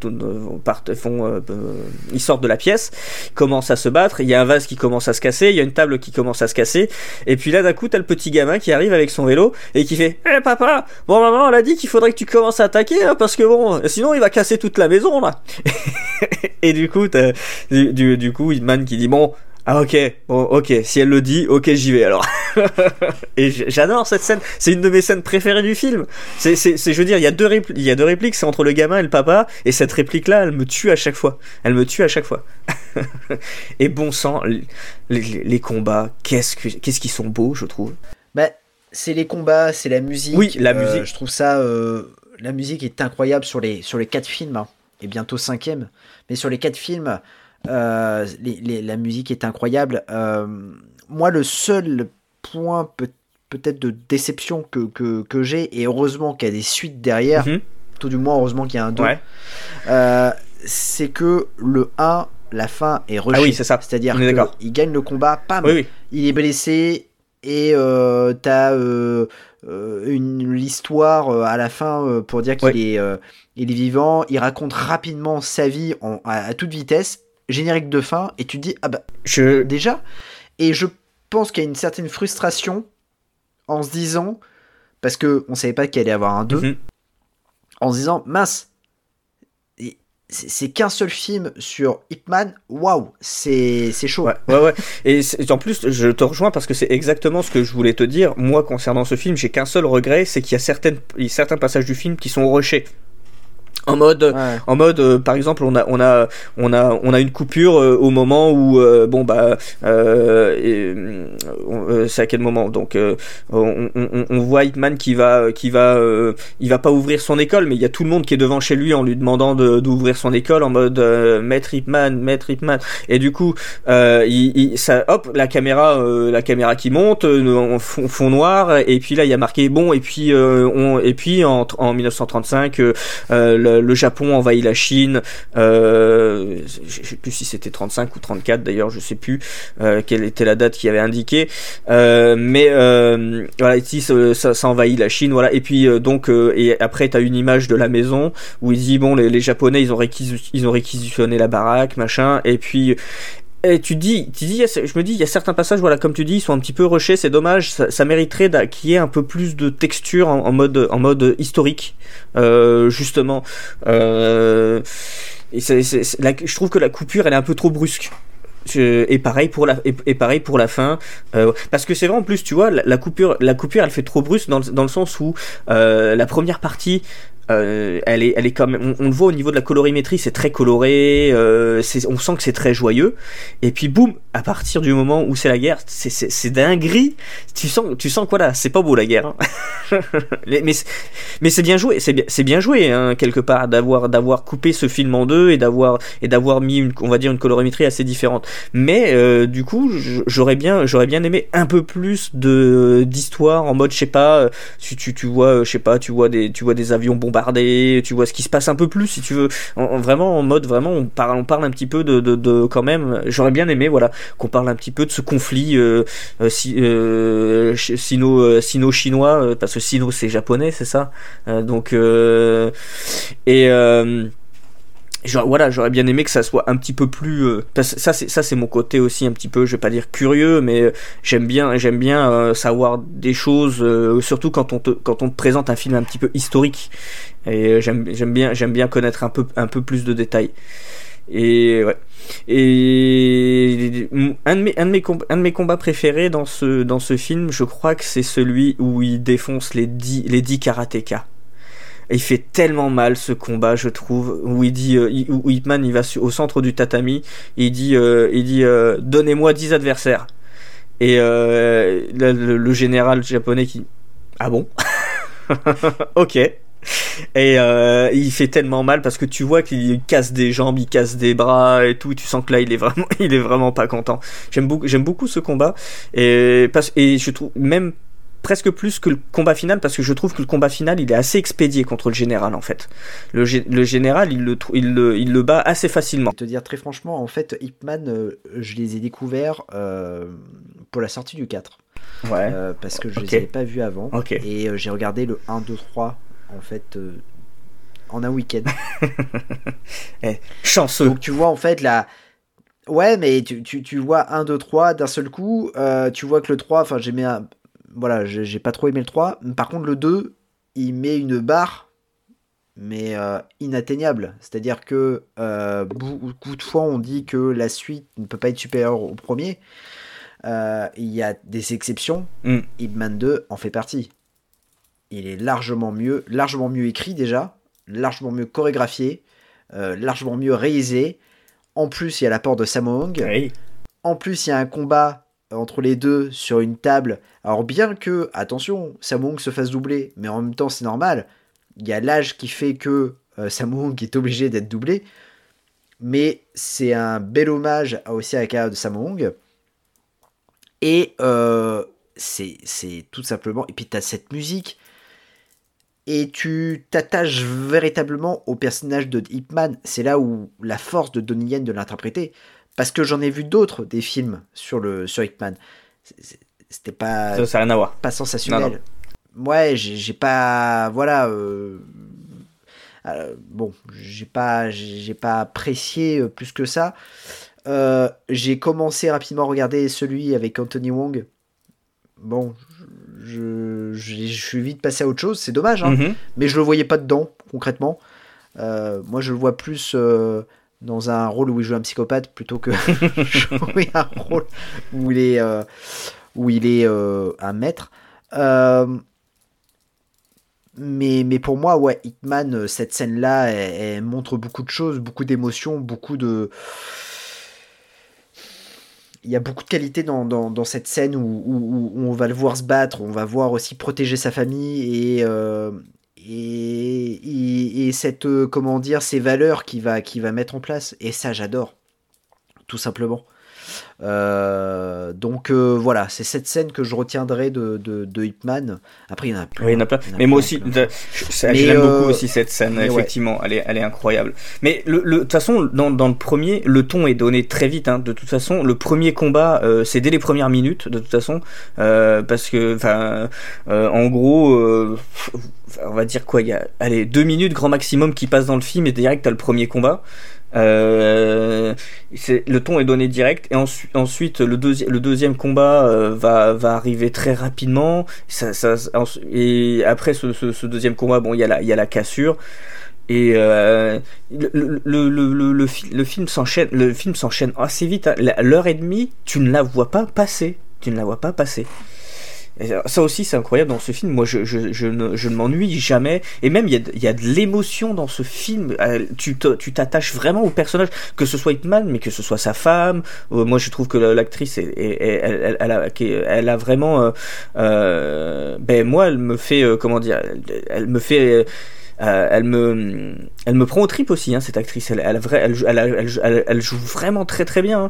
ils sortent de la pièce, ils commencent à se battre, il y a un vase qui commence à se casser, il y a une table qui commence à se casser, et puis là d'un coup t'as le petit gamin qui arrive avec son vélo et qui fait papa, bon, maman elle a dit qu'il faudrait que tu commences à attaquer, hein, parce que bon, sinon il va casser toute la maison là. Et du coup du coup Hitman qui dit bon, ok, si elle le dit, ok, j'y vais alors. Et j'adore cette scène, c'est une de mes scènes préférées du film. Je veux dire, il y a deux répliques, c'est entre le gamin et le papa, et cette réplique-là, elle me tue à chaque fois. Et bon sang, les combats, qu'est-ce qu'ils sont beaux, je trouve. C'est les combats, c'est la musique. Oui, la musique. Je trouve ça, la musique est incroyable sur les 4 films, hein, et bientôt 5e. Mais sur les 4 films, la musique est incroyable. Moi, le seul point peut-être de déception que j'ai, et heureusement qu'il y a des suites derrière, tout du moins heureusement qu'il y a un 2, c'est que le 1, la fin est rushée. Ah oui, c'est ça. C'est-à-dire qu'il gagne le combat, pam, il est blessé, et t'as l'histoire à la fin pour dire qu'il est vivant. Il raconte rapidement sa vie à toute vitesse. Générique de fin, et tu te dis déjà, et je pense qu'il y a une certaine frustration en se disant, parce que on savait pas qu'il allait y avoir un 2, en se disant mince, c'est qu'un seul film sur Hitman, waouh, c'est chaud. Ouais. Et en plus, je te rejoins parce que c'est exactement ce que je voulais te dire. Moi, concernant ce film, j'ai qu'un seul regret, c'est qu'il y a certains passages du film qui sont rushés. En mode, par exemple, on a une coupure au moment où c'est à quel moment, donc on voit Hitman qui va il va pas ouvrir son école, mais il y a tout le monde qui est devant chez lui en lui demandant d'ouvrir son école en mode Maître Hitman, et du coup la caméra qui monte en fond noir, et puis là il y a marqué bon, et puis en 1935 le Japon envahit la Chine, je sais plus si c'était 35 ou 34 d'ailleurs, je sais plus quelle était la date qu'il avait indiqué, mais voilà, ici ça envahit la Chine, voilà, et puis et après t'as une image de la maison où il dit bon, les Japonais ils ont réquisitionné la baraque, machin, et puis et je me dis, il y a certains passages, voilà, comme tu dis, ils sont un petit peu rushés, c'est dommage, ça mériterait qu'il y ait un peu plus de texture en mode historique, justement. Je trouve que la coupure, elle est un peu trop brusque. Et pareil pour la fin, parce que c'est vrai, en plus, tu vois, la coupure elle fait trop brusque dans le sens où la première partie, elle est quand même, on le voit au niveau de la colorimétrie, c'est très coloré, on sent que c'est très joyeux, et puis boum, à partir du moment où c'est la guerre, c'est dinguerie, tu sens quoi là, c'est pas beau la guerre, hein. mais c'est bien joué, c'est bien joué, hein, quelque part, d'avoir coupé ce film en deux et d'avoir mis on va dire une colorimétrie assez différente, mais du coup j'aurais bien aimé un peu plus d'histoire en mode, je sais pas, tu vois, je sais pas, tu vois des avions bombardés, tu vois ce qui se passe un peu plus, si tu veux, vraiment en mode, vraiment on parle un petit peu de quand même, j'aurais bien aimé, voilà, qu'on parle un petit peu de ce conflit sino-chinois, parce que sino c'est japonais, c'est ça, j'aurais bien aimé que ça soit un petit peu plus, ça c'est mon côté aussi un petit peu, je vais pas dire curieux, mais j'aime bien savoir des choses, surtout quand on te présente un film un petit peu historique, et j'aime bien connaître un peu plus de détails. Et ouais. Et un de mes combats préférés dans ce film, je crois que c'est celui où il défonce les 10 karatékas. Et il fait tellement mal ce combat, je trouve, où il dit, où Ip Man il va au centre du tatami, et il dit donnez-moi 10 adversaires. Et le général japonais qui, ah bon, ok. Et il fait tellement mal parce que tu vois qu'il casse des jambes, il casse des bras et tout, tu sens que là il est vraiment pas content. J'aime beaucoup ce combat, et je trouve même presque plus que le combat final, parce que je trouve que le combat final il est assez expédié contre le général, en fait. Le général il le bat assez facilement. Je vais te dire très franchement, en fait, Ip Man, je les ai découverts pour la sortie du 4. Ouais. Parce que je les avais pas vus avant. Okay. Et j'ai regardé le 1, 2, 3 en fait en un week-end. Chanceux. Donc tu vois en fait là. Ouais, mais tu vois 1, 2, 3 d'un seul coup. Tu vois que le 3, enfin j'ai pas trop aimé le 3. Par contre le 2, il met une barre mais inatteignable. C'est-à-dire que beaucoup de fois on dit que la suite ne peut pas être supérieure au premier. Il y a des exceptions. Ip Man 2 en fait partie. Il est largement mieux écrit déjà, largement mieux chorégraphié, largement mieux réalisé. En plus, il y a l'apport de Sammo Hung. Oui. En plus, il y a un combat entre les deux sur une table. Alors bien que, attention, Sammo Hung se fasse doubler, mais en même temps c'est normal. Il y a l'âge qui fait que Sammo Hung est obligé d'être doublé. Mais c'est un bel hommage aussi à la carrière de Sammo Hung. Et c'est tout simplement... Et puis tu as cette musique... Et tu t'attaches véritablement au personnage de Ip Man. C'est là où la force de Donnie Yen de l'interpréter. Parce que j'en ai vu d'autres, des films sur Ip Man. C'était pas... Ça n'a rien à voir. Pas sensationnel. Non. Ouais, j'ai pas... Voilà. Bon, j'ai pas apprécié plus que ça. J'ai commencé rapidement à regarder celui avec Anthony Wong. Bon... Je suis vite passé à autre chose, c'est dommage, hein, mais je le voyais pas dedans, concrètement. Moi, je le vois plus dans un rôle où il joue un psychopathe plutôt que jouer un rôle où il est un maître. Mais pour moi, ouais, Ip Man, cette scène-là, elle montre beaucoup de choses, beaucoup d'émotions, beaucoup de... Il y a beaucoup de qualité dans cette scène où on va le voir se battre, on va voir aussi protéger sa famille et cette comment dire, ces valeurs qu'il va mettre en place. Et ça, j'adore, tout simplement. Donc voilà, c'est cette scène que je retiendrai de Ip Man. Après, il y en a plein. Oui, il y en a plein. Mais moi aussi, j'aime beaucoup aussi cette scène. Effectivement, ouais. elle est incroyable. Mais de toute façon, dans le premier, le ton est donné très vite. Hein. De toute façon, le premier combat, c'est dès les premières minutes. De toute façon, parce que, en gros, on va dire quoi, il y a 2 minutes grand maximum qui passent dans le film et direct t'as le premier combat. Le ton est donné direct et ensuite le deuxième combat va arriver très rapidement. Et après ce deuxième combat, bon, il y a la cassure. Et le film s'enchaîne assez vite. Hein. L'heure et demie, tu ne la vois pas passer. Et ça aussi c'est incroyable dans ce film. Moi je ne m'ennuie jamais, et même il y a de l'émotion dans ce film. Tu t'attaches vraiment au personnage, que ce soit Ip Man mais que ce soit sa femme. Moi je trouve que l'actrice elle a vraiment moi elle me fait elle me prend aux tripes aussi, hein, cette actrice. Elle joue vraiment très très bien.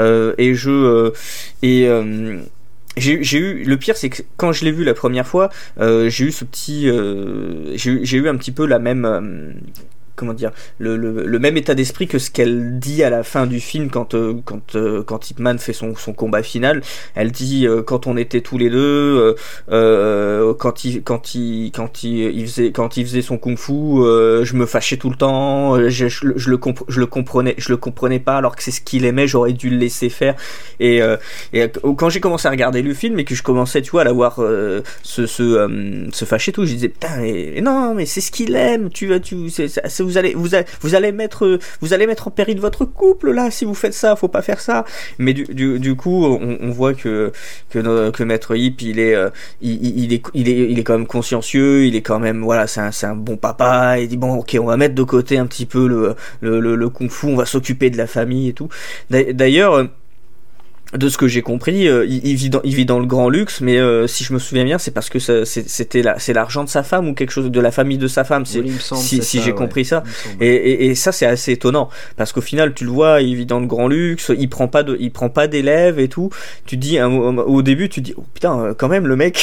J'ai eu, le pire c'est que quand je l'ai vu la première fois, j'ai eu un petit peu la même le même état d'esprit que ce qu'elle dit à la fin du film quand Ip Man fait son combat final. Elle dit quand on était tous les deux, quand il faisait son kung-fu, je me fâchais tout le temps, je le comprenais pas alors que c'est ce qu'il aimait, j'aurais dû le laisser faire. Et quand j'ai commencé à regarder le film et que je commençais, tu vois, à la voir se fâcher tout, je disais putain, mais non, mais c'est ce qu'il aime, vous allez mettre en péril votre couple là si vous faites ça, faut pas faire ça. Mais du coup on voit que Maître Yip il est quand même consciencieux, il est quand même, voilà, c'est un bon papa. Il dit bon, ok, on va mettre de côté un petit peu le kung-fu, on va s'occuper de la famille et tout. D'ailleurs, de ce que j'ai compris, il vit dans le grand luxe, mais si je me souviens bien, c'est parce que c'est l'argent de sa femme ou quelque chose de la famille de sa femme. Si j'ai compris ça. Et ça c'est assez étonnant parce qu'au final tu le vois, il vit dans le grand luxe, il prend pas d'élèves et tout. Tu te dis au début tu te dis oh putain, quand même le mec.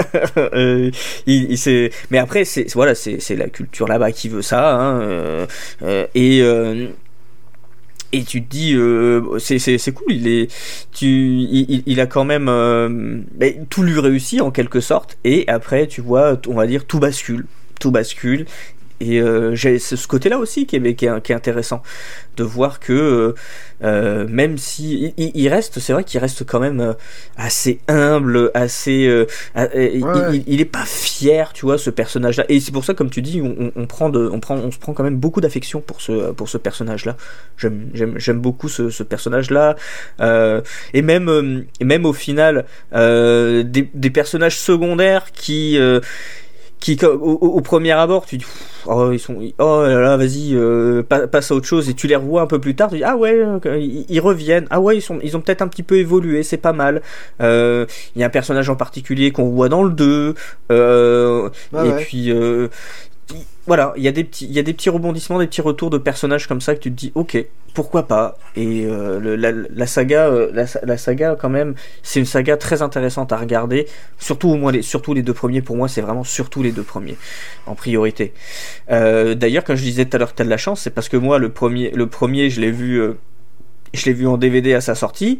Mais après c'est la culture là-bas qui veut ça, hein, et tu te dis c'est cool, il a quand même tout lui réussit en quelque sorte, et après tu vois, on va dire tout bascule, et j'ai ce côté là aussi qui est intéressant de voir que même si il reste, c'est vrai qu'il reste quand même assez humble, assez il est pas fier, tu vois, ce personnage là, et c'est pour ça, comme tu dis, on se prend quand même beaucoup d'affection pour ce personnage là. J'aime beaucoup ce personnage là, et même au final des personnages secondaires qui au premier abord tu dis oh là là, vas-y, passe à autre chose, et tu les revois un peu plus tard, tu dis ah ouais, ils reviennent, ah ouais, ils ont peut-être un petit peu évolué, c'est pas mal. Il y a un personnage en particulier qu'on voit dans le 2, puis voilà, il y a des petits rebondissements, des petits retours de personnages comme ça que tu te dis ok, pourquoi pas. Et la saga quand même, c'est une saga très intéressante à regarder, surtout les 2 premiers. Pour moi c'est vraiment surtout les 2 premiers en priorité. D'ailleurs, quand je disais tout à l'heure que t'as de la chance, c'est parce que moi le premier je l'ai vu en DVD à sa sortie,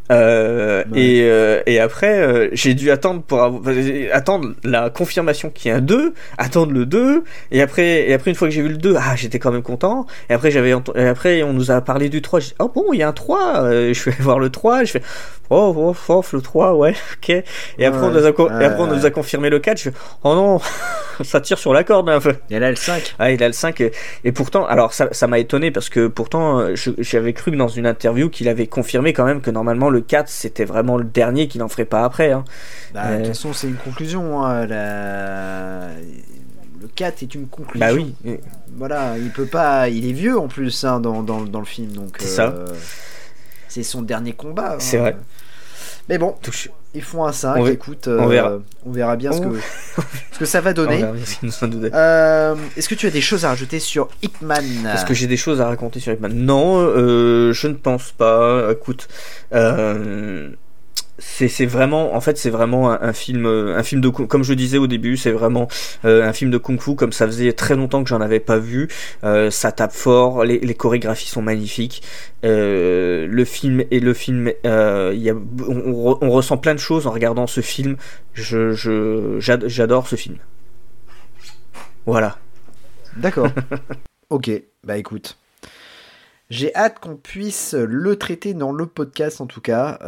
et après j'ai dû attendre attendre la confirmation qu'il y a un 2, attendre le 2, et après une fois que j'ai vu le 2, j'étais quand même content, et après on nous a parlé du 3, j'ai dit oh bon, il y a un 3, je vais voir le 3, je fais oh le 3, ouais, ok, et après on nous a confirmé le 4, je fais oh non, ça tire sur la corde un peu. Et là le 5. Il a le 5, et pourtant, alors ça m'a étonné parce que pourtant j'avais cru que dans une interview qu'il avait confirmé quand même que normalement le 4 c'était vraiment le dernier, qu'il n'en ferait pas après, hein. De toute façon c'est une conclusion, hein. Le 4 est une conclusion. Bah oui. Voilà, il peut pas, il est vieux en plus, hein, dans le film, donc c'est ça. c'est son dernier combat, hein. C'est vrai. Mais bon, ils font un 5, écoute, on verra bien ce que ça va donner. Est-ce que tu as des choses à rajouter sur Ip Man ? Est-ce que j'ai des choses à raconter sur Ip Man ? Non, je ne pense pas. Écoute, c'est vraiment, en fait, c'est vraiment un film de, comme je disais au début, c'est vraiment un film de kung-fu, comme ça faisait très longtemps que j'en avais pas vu. Ça tape fort, les chorégraphies sont magnifiques. Le film, on ressent plein de choses en regardant ce film. J'adore ce film. Voilà. D'accord. Ok, bah écoute. J'ai hâte qu'on puisse le traiter dans le podcast en tout cas.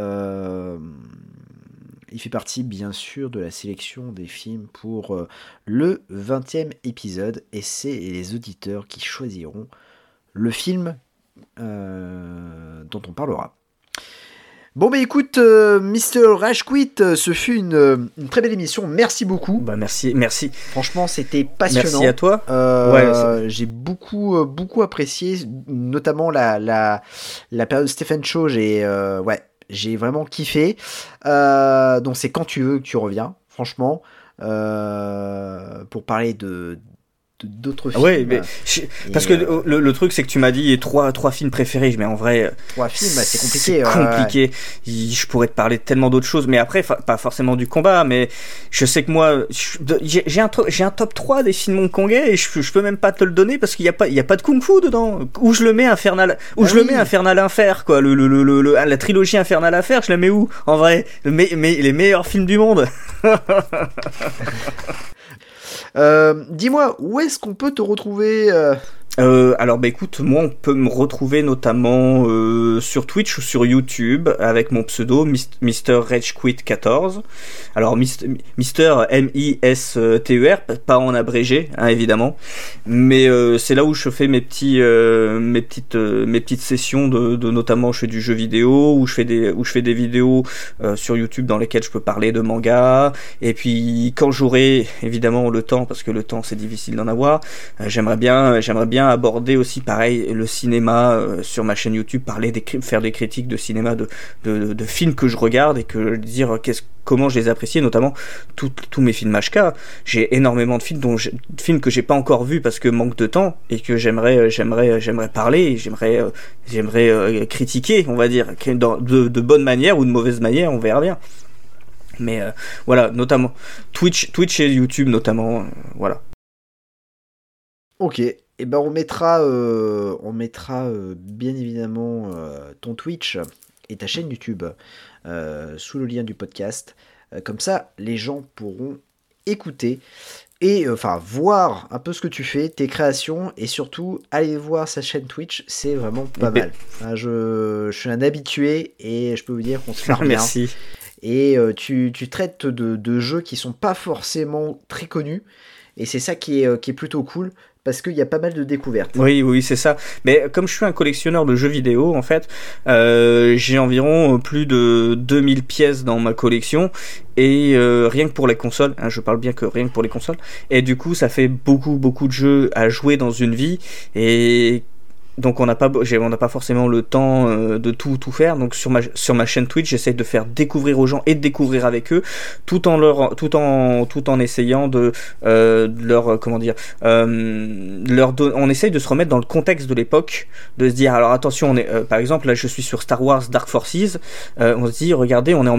Il fait partie bien sûr de la sélection des films pour le 20e épisode et c'est les auditeurs qui choisiront le film dont on parlera. Bon bah écoute, Mr. Rajquit, ce fut une très belle émission, merci beaucoup. Bah merci. Franchement c'était passionnant. Merci à toi. J'ai beaucoup apprécié, notamment la période Stephen Chow, j'ai vraiment kiffé. Donc c'est quand tu veux que tu reviens, franchement, pour parler d'autres films. Ouais, mais parce que le truc c'est que tu m'as dit trois films préférés, mais en vrai 3 films, c'est compliqué. C'est compliqué. Je pourrais te parler de tellement d'autres choses, mais après pas forcément du combat, mais je sais que moi j'ai un top 3 des films hongkongais et je peux même pas te le donner parce qu'il y a pas de kung-fu dedans. Où je le mets Infernal Infer quoi, la trilogie Infernal Affair, je la mets où en vrai, les meilleurs films du monde. Dis-moi, où est-ce qu'on peut te retrouver Alors bah écoute, moi on peut me retrouver notamment sur Twitch ou sur YouTube avec mon pseudo Mr. Rajquit 14. Alors Mr. MISTER, pas en abrégé hein, évidemment, mais c'est là où je fais mes petites sessions de notamment je fais du jeu vidéo, où je fais des vidéos sur YouTube dans lesquelles je peux parler de manga, et puis quand j'aurai évidemment le temps, parce que le temps c'est difficile d'en avoir, j'aimerais bien aborder aussi pareil le cinéma sur ma chaîne YouTube, faire des critiques de cinéma de films que je regarde et que dire comment je les apprécie, notamment tous mes films HK. J'ai énormément de films films que j'ai pas encore vus parce que manque de temps et que j'aimerais parler et j'aimerais critiquer, on va dire, de bonne manière ou de mauvaise manière, on verra bien. Mais voilà, notamment Twitch et YouTube notamment, voilà. Ok, et ben on mettra bien évidemment ton Twitch et ta chaîne YouTube sous le lien du podcast. Comme ça, les gens pourront écouter et voir un peu ce que tu fais, tes créations, et surtout aller voir sa chaîne Twitch, c'est vraiment pas mal. Enfin, je suis un habitué et je peux vous dire qu'on se marre bien. Merci. Et tu traites de jeux qui sont pas forcément très connus, et c'est ça qui est plutôt cool. Parce qu'il y a pas mal de découvertes. Oui, c'est ça. Mais comme je suis un collectionneur de jeux vidéo, en fait, j'ai environ plus de 2000 pièces dans ma collection. Et rien que pour les consoles, hein, je parle bien que rien que pour les consoles. Et du coup, ça fait beaucoup de jeux à jouer dans une vie. Et donc on n'a pas forcément le temps de tout faire. Donc sur ma chaîne Twitch, j'essaie de faire découvrir aux gens et de découvrir avec eux, tout en essayant de leur on essaye de se remettre dans le contexte de l'époque, de se dire alors attention, par exemple là je suis sur Star Wars Dark Forces, on se dit regardez, on est en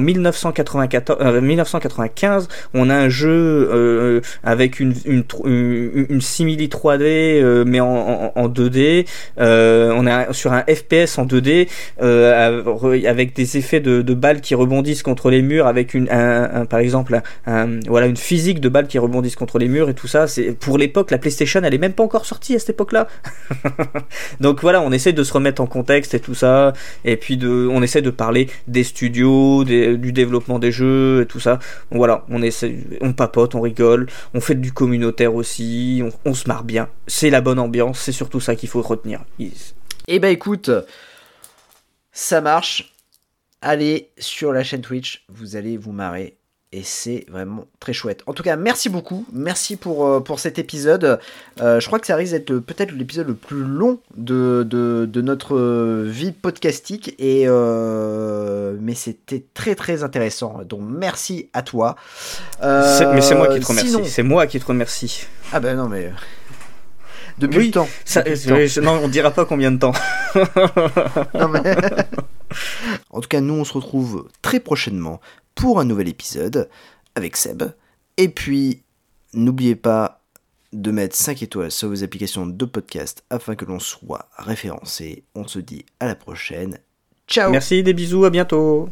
1995, on a un jeu avec une simili 3D mais en 2D. On est sur un FPS en 2D avec des effets de balles qui rebondissent contre les murs, avec par exemple une physique de balles qui rebondissent contre les murs et tout ça. C'est pour l'époque, la PlayStation elle est même pas encore sortie à cette époque-là. Donc voilà, on essaie de se remettre en contexte et tout ça, et puis on essaie de parler des studios, du développement des jeux et tout ça. Donc voilà, on papote, on rigole, on fait du communautaire aussi, on se marre bien. C'est la bonne ambiance, c'est surtout ça qu'il faut retenir. Et bah écoute, ça marche. Allez sur la chaîne Twitch, vous allez vous marrer. Et c'est vraiment très chouette. En tout cas, merci beaucoup. Merci pour cet épisode. Je crois que ça risque d'être peut-être l'épisode le plus long de notre vie podcastique. Mais mais c'était très très intéressant. Donc merci à toi. Mais c'est moi qui te remercie. Sinon... C'est moi qui te remercie. Ah ben non mais depuis le temps. Non, on dira pas combien de temps. Non, mais... En tout cas, nous on se retrouve très prochainement pour un nouvel épisode avec Seb. Et puis n'oubliez pas de mettre 5 étoiles sur vos applications de podcast afin que l'on soit référencé. On se dit à la prochaine. Ciao. Merci, des bisous, à bientôt.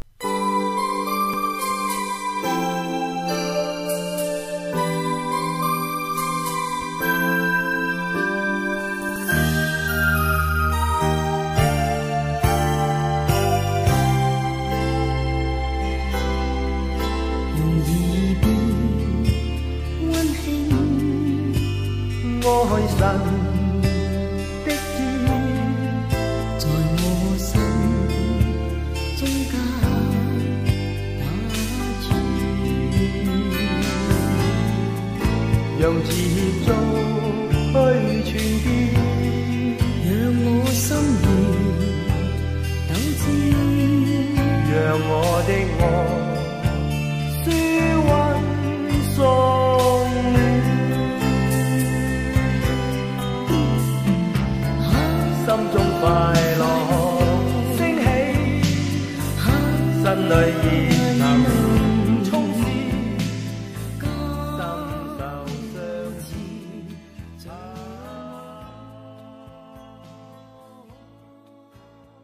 讓節奏去傳遞，讓我心意抖知，讓我的愛舒溫送暖，心中快樂升起，心裏熱。